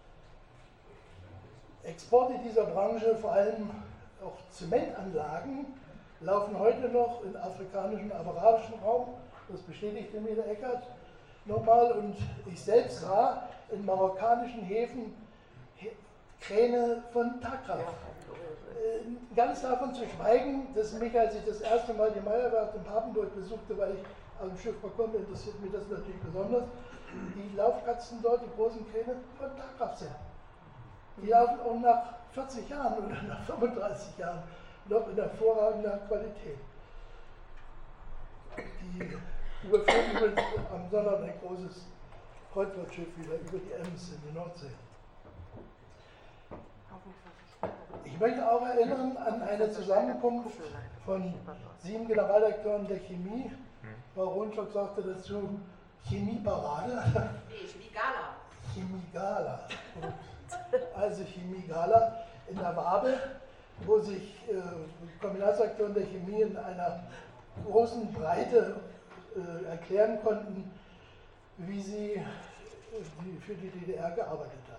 Exporte dieser Branche, vor allem auch Zementanlagen, laufen heute noch im afrikanischen, arabischen Raum. Das bestätigte mir der Eckert nochmal. Und ich selbst sah in marokkanischen Häfen Kräne von Takraf. Ganz davon zu schweigen, dass mich, als ich das erste Mal die Meierwerft in Papenburg besuchte, weil ich auf dem Schiff komme, interessiert mich das natürlich besonders, die Laufkatzen dort, die großen Kräne, von Takraf sind. Die laufen auch nach 40 Jahren oder nach 35 Jahren noch in hervorragender Qualität. Die überführen übrigens am Sonntag ein großes Kreuzfahrtschiff wieder über die Ems in die Nordsee. Ich möchte auch erinnern an eine Zusammenkunft von 7 Generaldirektoren der Chemie. Frau Rohnstock sagte dazu Chemieparade. Nee, Chemiegala. Chemiegala. Also Chemiegala in der Wabe, wo sich Kombinatsdirektoren der Chemie in einer großen Breite erklären konnten, wie sie für die DDR gearbeitet haben.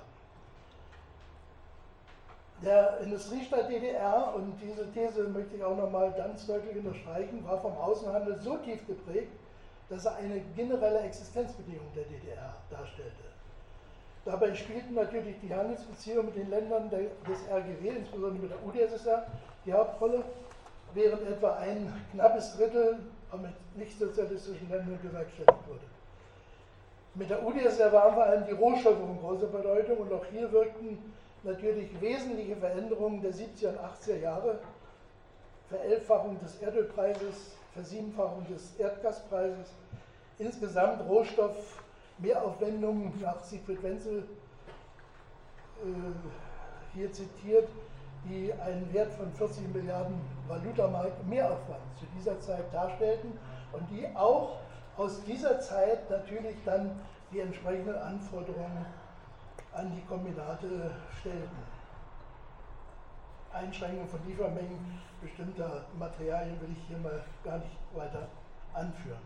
Der Industriestaat DDR, und diese These möchte ich auch nochmal ganz deutlich unterstreichen, war vom Außenhandel so tief geprägt, dass er eine generelle Existenzbedingung der DDR darstellte. Dabei spielten natürlich die Handelsbeziehungen mit den Ländern des RGW, insbesondere mit der UdSSR, die Hauptrolle, während etwa ein knappes Drittel mit nichtsozialistischen Ländern bewerkstelligt wurde. Mit der UdSSR waren vor allem die Rohstoffe von großer Bedeutung, und auch hier wirkten natürlich wesentliche Veränderungen der 70er und 80er Jahre, Verelfachung des Erdölpreises, Versiebenfachung des Erdgaspreises, insgesamt Rohstoffmehraufwendungen nach Siegfried Wenzel hier zitiert, die einen Wert von 40 Milliarden Valutamark Mehraufwand zu dieser Zeit darstellten und die auch aus dieser Zeit natürlich dann die entsprechenden Anforderungen an die Kombinate stellten. Einschränkungen von Liefermengen bestimmter Materialien will ich hier mal gar nicht weiter anführen.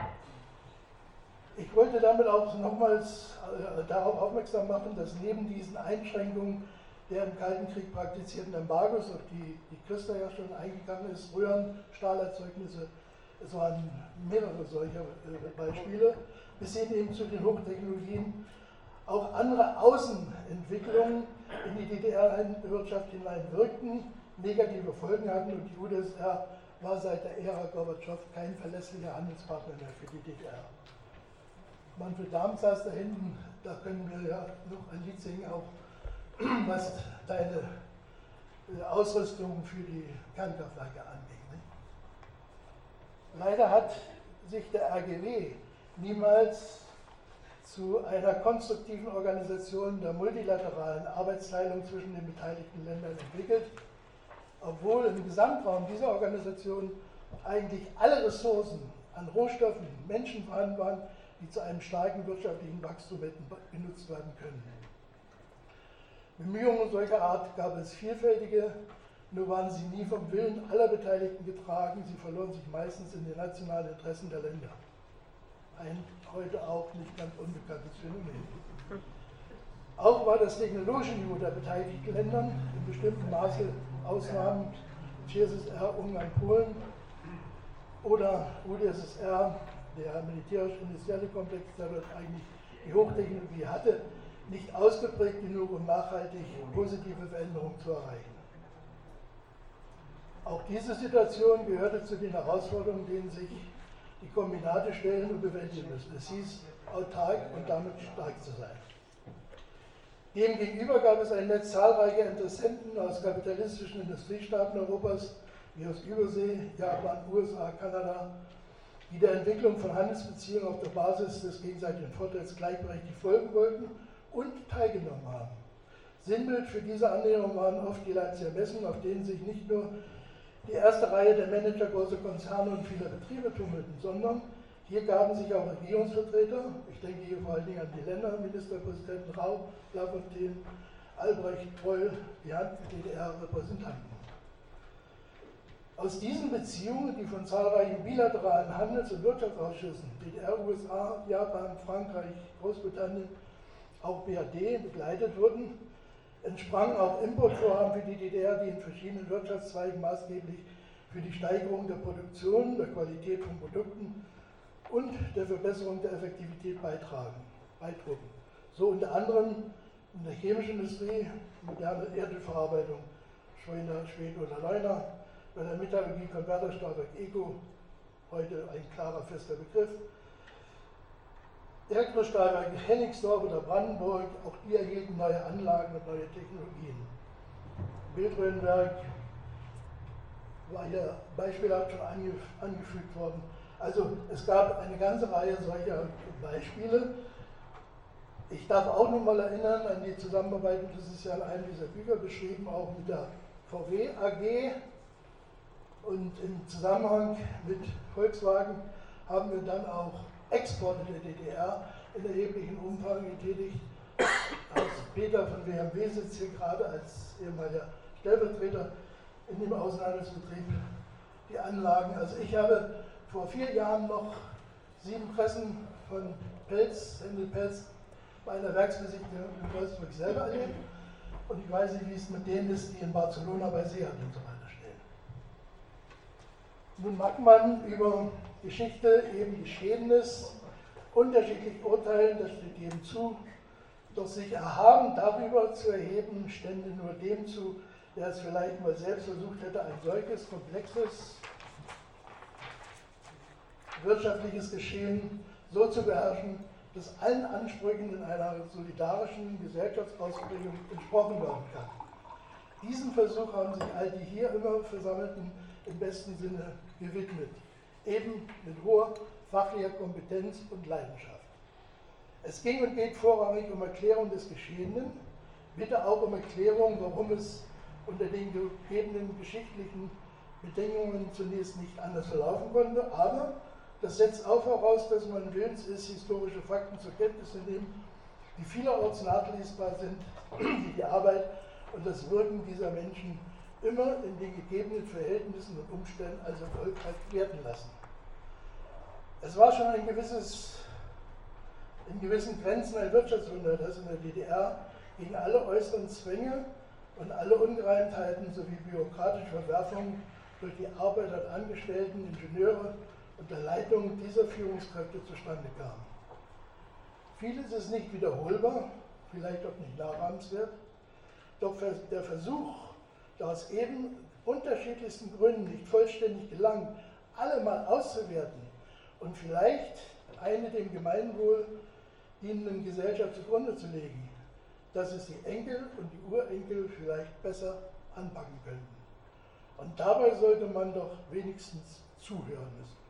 Ich wollte damit auch nochmals darauf aufmerksam machen, dass neben diesen Einschränkungen der im Kalten Krieg praktizierten Embargos, auf die Christa ja schon eingegangen ist, Röhren, Stahlerzeugnisse, es waren mehrere solcher Beispiele, bis hin eben zu den Hochtechnologien, auch andere Außenentwicklungen in die DDR-Wirtschaft hineinwirkten, negative Folgen hatten und die UdSSR war seit der Ära Gorbatschow kein verlässlicher Handelspartner mehr für die DDR. Manfred Dahm saß da hinten, da können wir ja noch ein Lied singen, auch was deine Ausrüstung für die Kernkraftwerke angeht. Nicht? Leider hat sich der RGW niemals zu einer konstruktiven Organisation der multilateralen Arbeitsteilung zwischen den beteiligten Ländern entwickelt, obwohl im Gesamtraum dieser Organisation eigentlich alle Ressourcen an Rohstoffen, Menschen vorhanden waren, die zu einem starken wirtschaftlichen Wachstum hätten benutzt werden können. Bemühungen solcher Art gab es vielfältige, nur waren sie nie vom Willen aller Beteiligten getragen, sie verloren sich meistens in den nationalen Interessen der Länder. Ein heute auch nicht ganz unbekanntes Phänomen. Auch war das technologische Niveau der beteiligten Länder in bestimmtem Maße Ausnahmen, CSSR, Ungarn, Polen oder UdSSR, der militärisch-industrielle Komplex, der dort eigentlich die Hochtechnologie hatte, nicht ausgeprägt genug, um nachhaltig positive Veränderungen zu erreichen. Auch diese Situation gehörte zu den Herausforderungen, denen sich die Kombinate stellen und bewältigen müssen. Es hieß, autark und damit stark zu sein. Demgegenüber gab es ein Netz zahlreicher Interessenten aus kapitalistischen Industriestaaten Europas, wie aus Übersee, Japan, USA, Kanada, die der Entwicklung von Handelsbeziehungen auf der Basis des gegenseitigen Vorteils gleichberechtigt folgen wollten und teilgenommen haben. Sinnbild für diese Annäherung waren oft die Leipziger Messen, auf denen sich nicht nur die erste Reihe der Manager großer Konzerne und vieler Betriebe tummelten, sondern hier gaben sich auch Regierungsvertreter, ich denke hier vor allen Dingen an die Länder, Ministerpräsidenten Rau, Lafontaine, Albrecht, Treul, die Hand für DDR-Repräsentanten. Aus diesen Beziehungen, die von zahlreichen bilateralen Handels- und Wirtschaftsausschüssen, DDR, USA, Japan, Frankreich, Großbritannien, auch BRD begleitet wurden, entsprangen auch Importvorhaben für die DDR, die in verschiedenen Wirtschaftszweigen maßgeblich für die Steigerung der Produktion, der Qualität von Produkten und der Verbesserung der Effektivität beitrugen. So unter anderem in der chemischen Industrie, moderne Erdölverarbeitung, Schweiner, Schwed oder Leuner, bei der Metallurgie Converter Stahlwerk ECO, heute ein klarer, fester Begriff. Elektrostahlwerke Hennigsdorf oder Brandenburg, auch die erhielten neue Anlagen und neue Technologien. Bildröhrenwerk war hier beispielhaft schon angefügt worden. Also es gab eine ganze Reihe solcher Beispiele. Ich darf auch noch mal erinnern an die Zusammenarbeit, das ist ja in einem dieser Bücher beschrieben, auch mit der VW AG. Und im Zusammenhang mit Volkswagen haben wir dann auch Exporte der DDR in erheblichem Umfang getätigt. Peter von WMW sitzt hier gerade als ehemaliger Stellvertreter in dem Außenhandelsbetrieb die Anlagen. Also ich habe vor 4 Jahren noch 7 Pressen von Händel Pelz bei einer Werksbesichtigung in Wolfsburg selber erlebt. Und ich weiß nicht, wie es mit denen ist, die in Barcelona bei Seat und so weiter stehen. Nun mag man über Geschichte, eben Geschehenes, unterschiedlich urteilen, das steht jedem zu, doch sich erhaben darüber zu erheben, stände nur dem zu, der es vielleicht mal selbst versucht hätte, ein solches komplexes wirtschaftliches Geschehen so zu beherrschen, dass allen Ansprüchen in einer solidarischen Gesellschaftsausbildung entsprochen werden kann. Diesem Versuch haben sich all die hier immer Versammelten im besten Sinne gewidmet, eben mit hoher fachlicher Kompetenz und Leidenschaft. Es ging und geht vorrangig um Erklärung des Geschehenen, bitte auch um Erklärung, warum es unter den gegebenen geschichtlichen Bedingungen zunächst nicht anders verlaufen konnte, aber das setzt auch voraus, dass man willens ist, historische Fakten zur Kenntnis zu nehmen, die vielerorts nachlesbar sind, die die Arbeit und das Wirken dieser Menschen immer in den gegebenen Verhältnissen und Umständen als erfolgreich werten lassen. Es war schon in gewissen Grenzen ein Wirtschaftswunder, das in der DDR gegen alle äußeren Zwänge und alle Ungereimtheiten sowie bürokratische Verwerfungen durch die Arbeiter und Angestellten, Ingenieure und der Leitung dieser Führungskräfte zustande kam. Vieles ist nicht wiederholbar, vielleicht auch nicht nachahmenswert. Doch der Versuch, da es eben unterschiedlichsten Gründen nicht vollständig gelang, alle mal auszuwerten und vielleicht eine dem Gemeinwohl dienenden Gesellschaft zugrunde zu legen, dass es die Enkel und die Urenkel vielleicht besser anpacken könnten. Und dabei sollte man doch wenigstens zuhören müssen.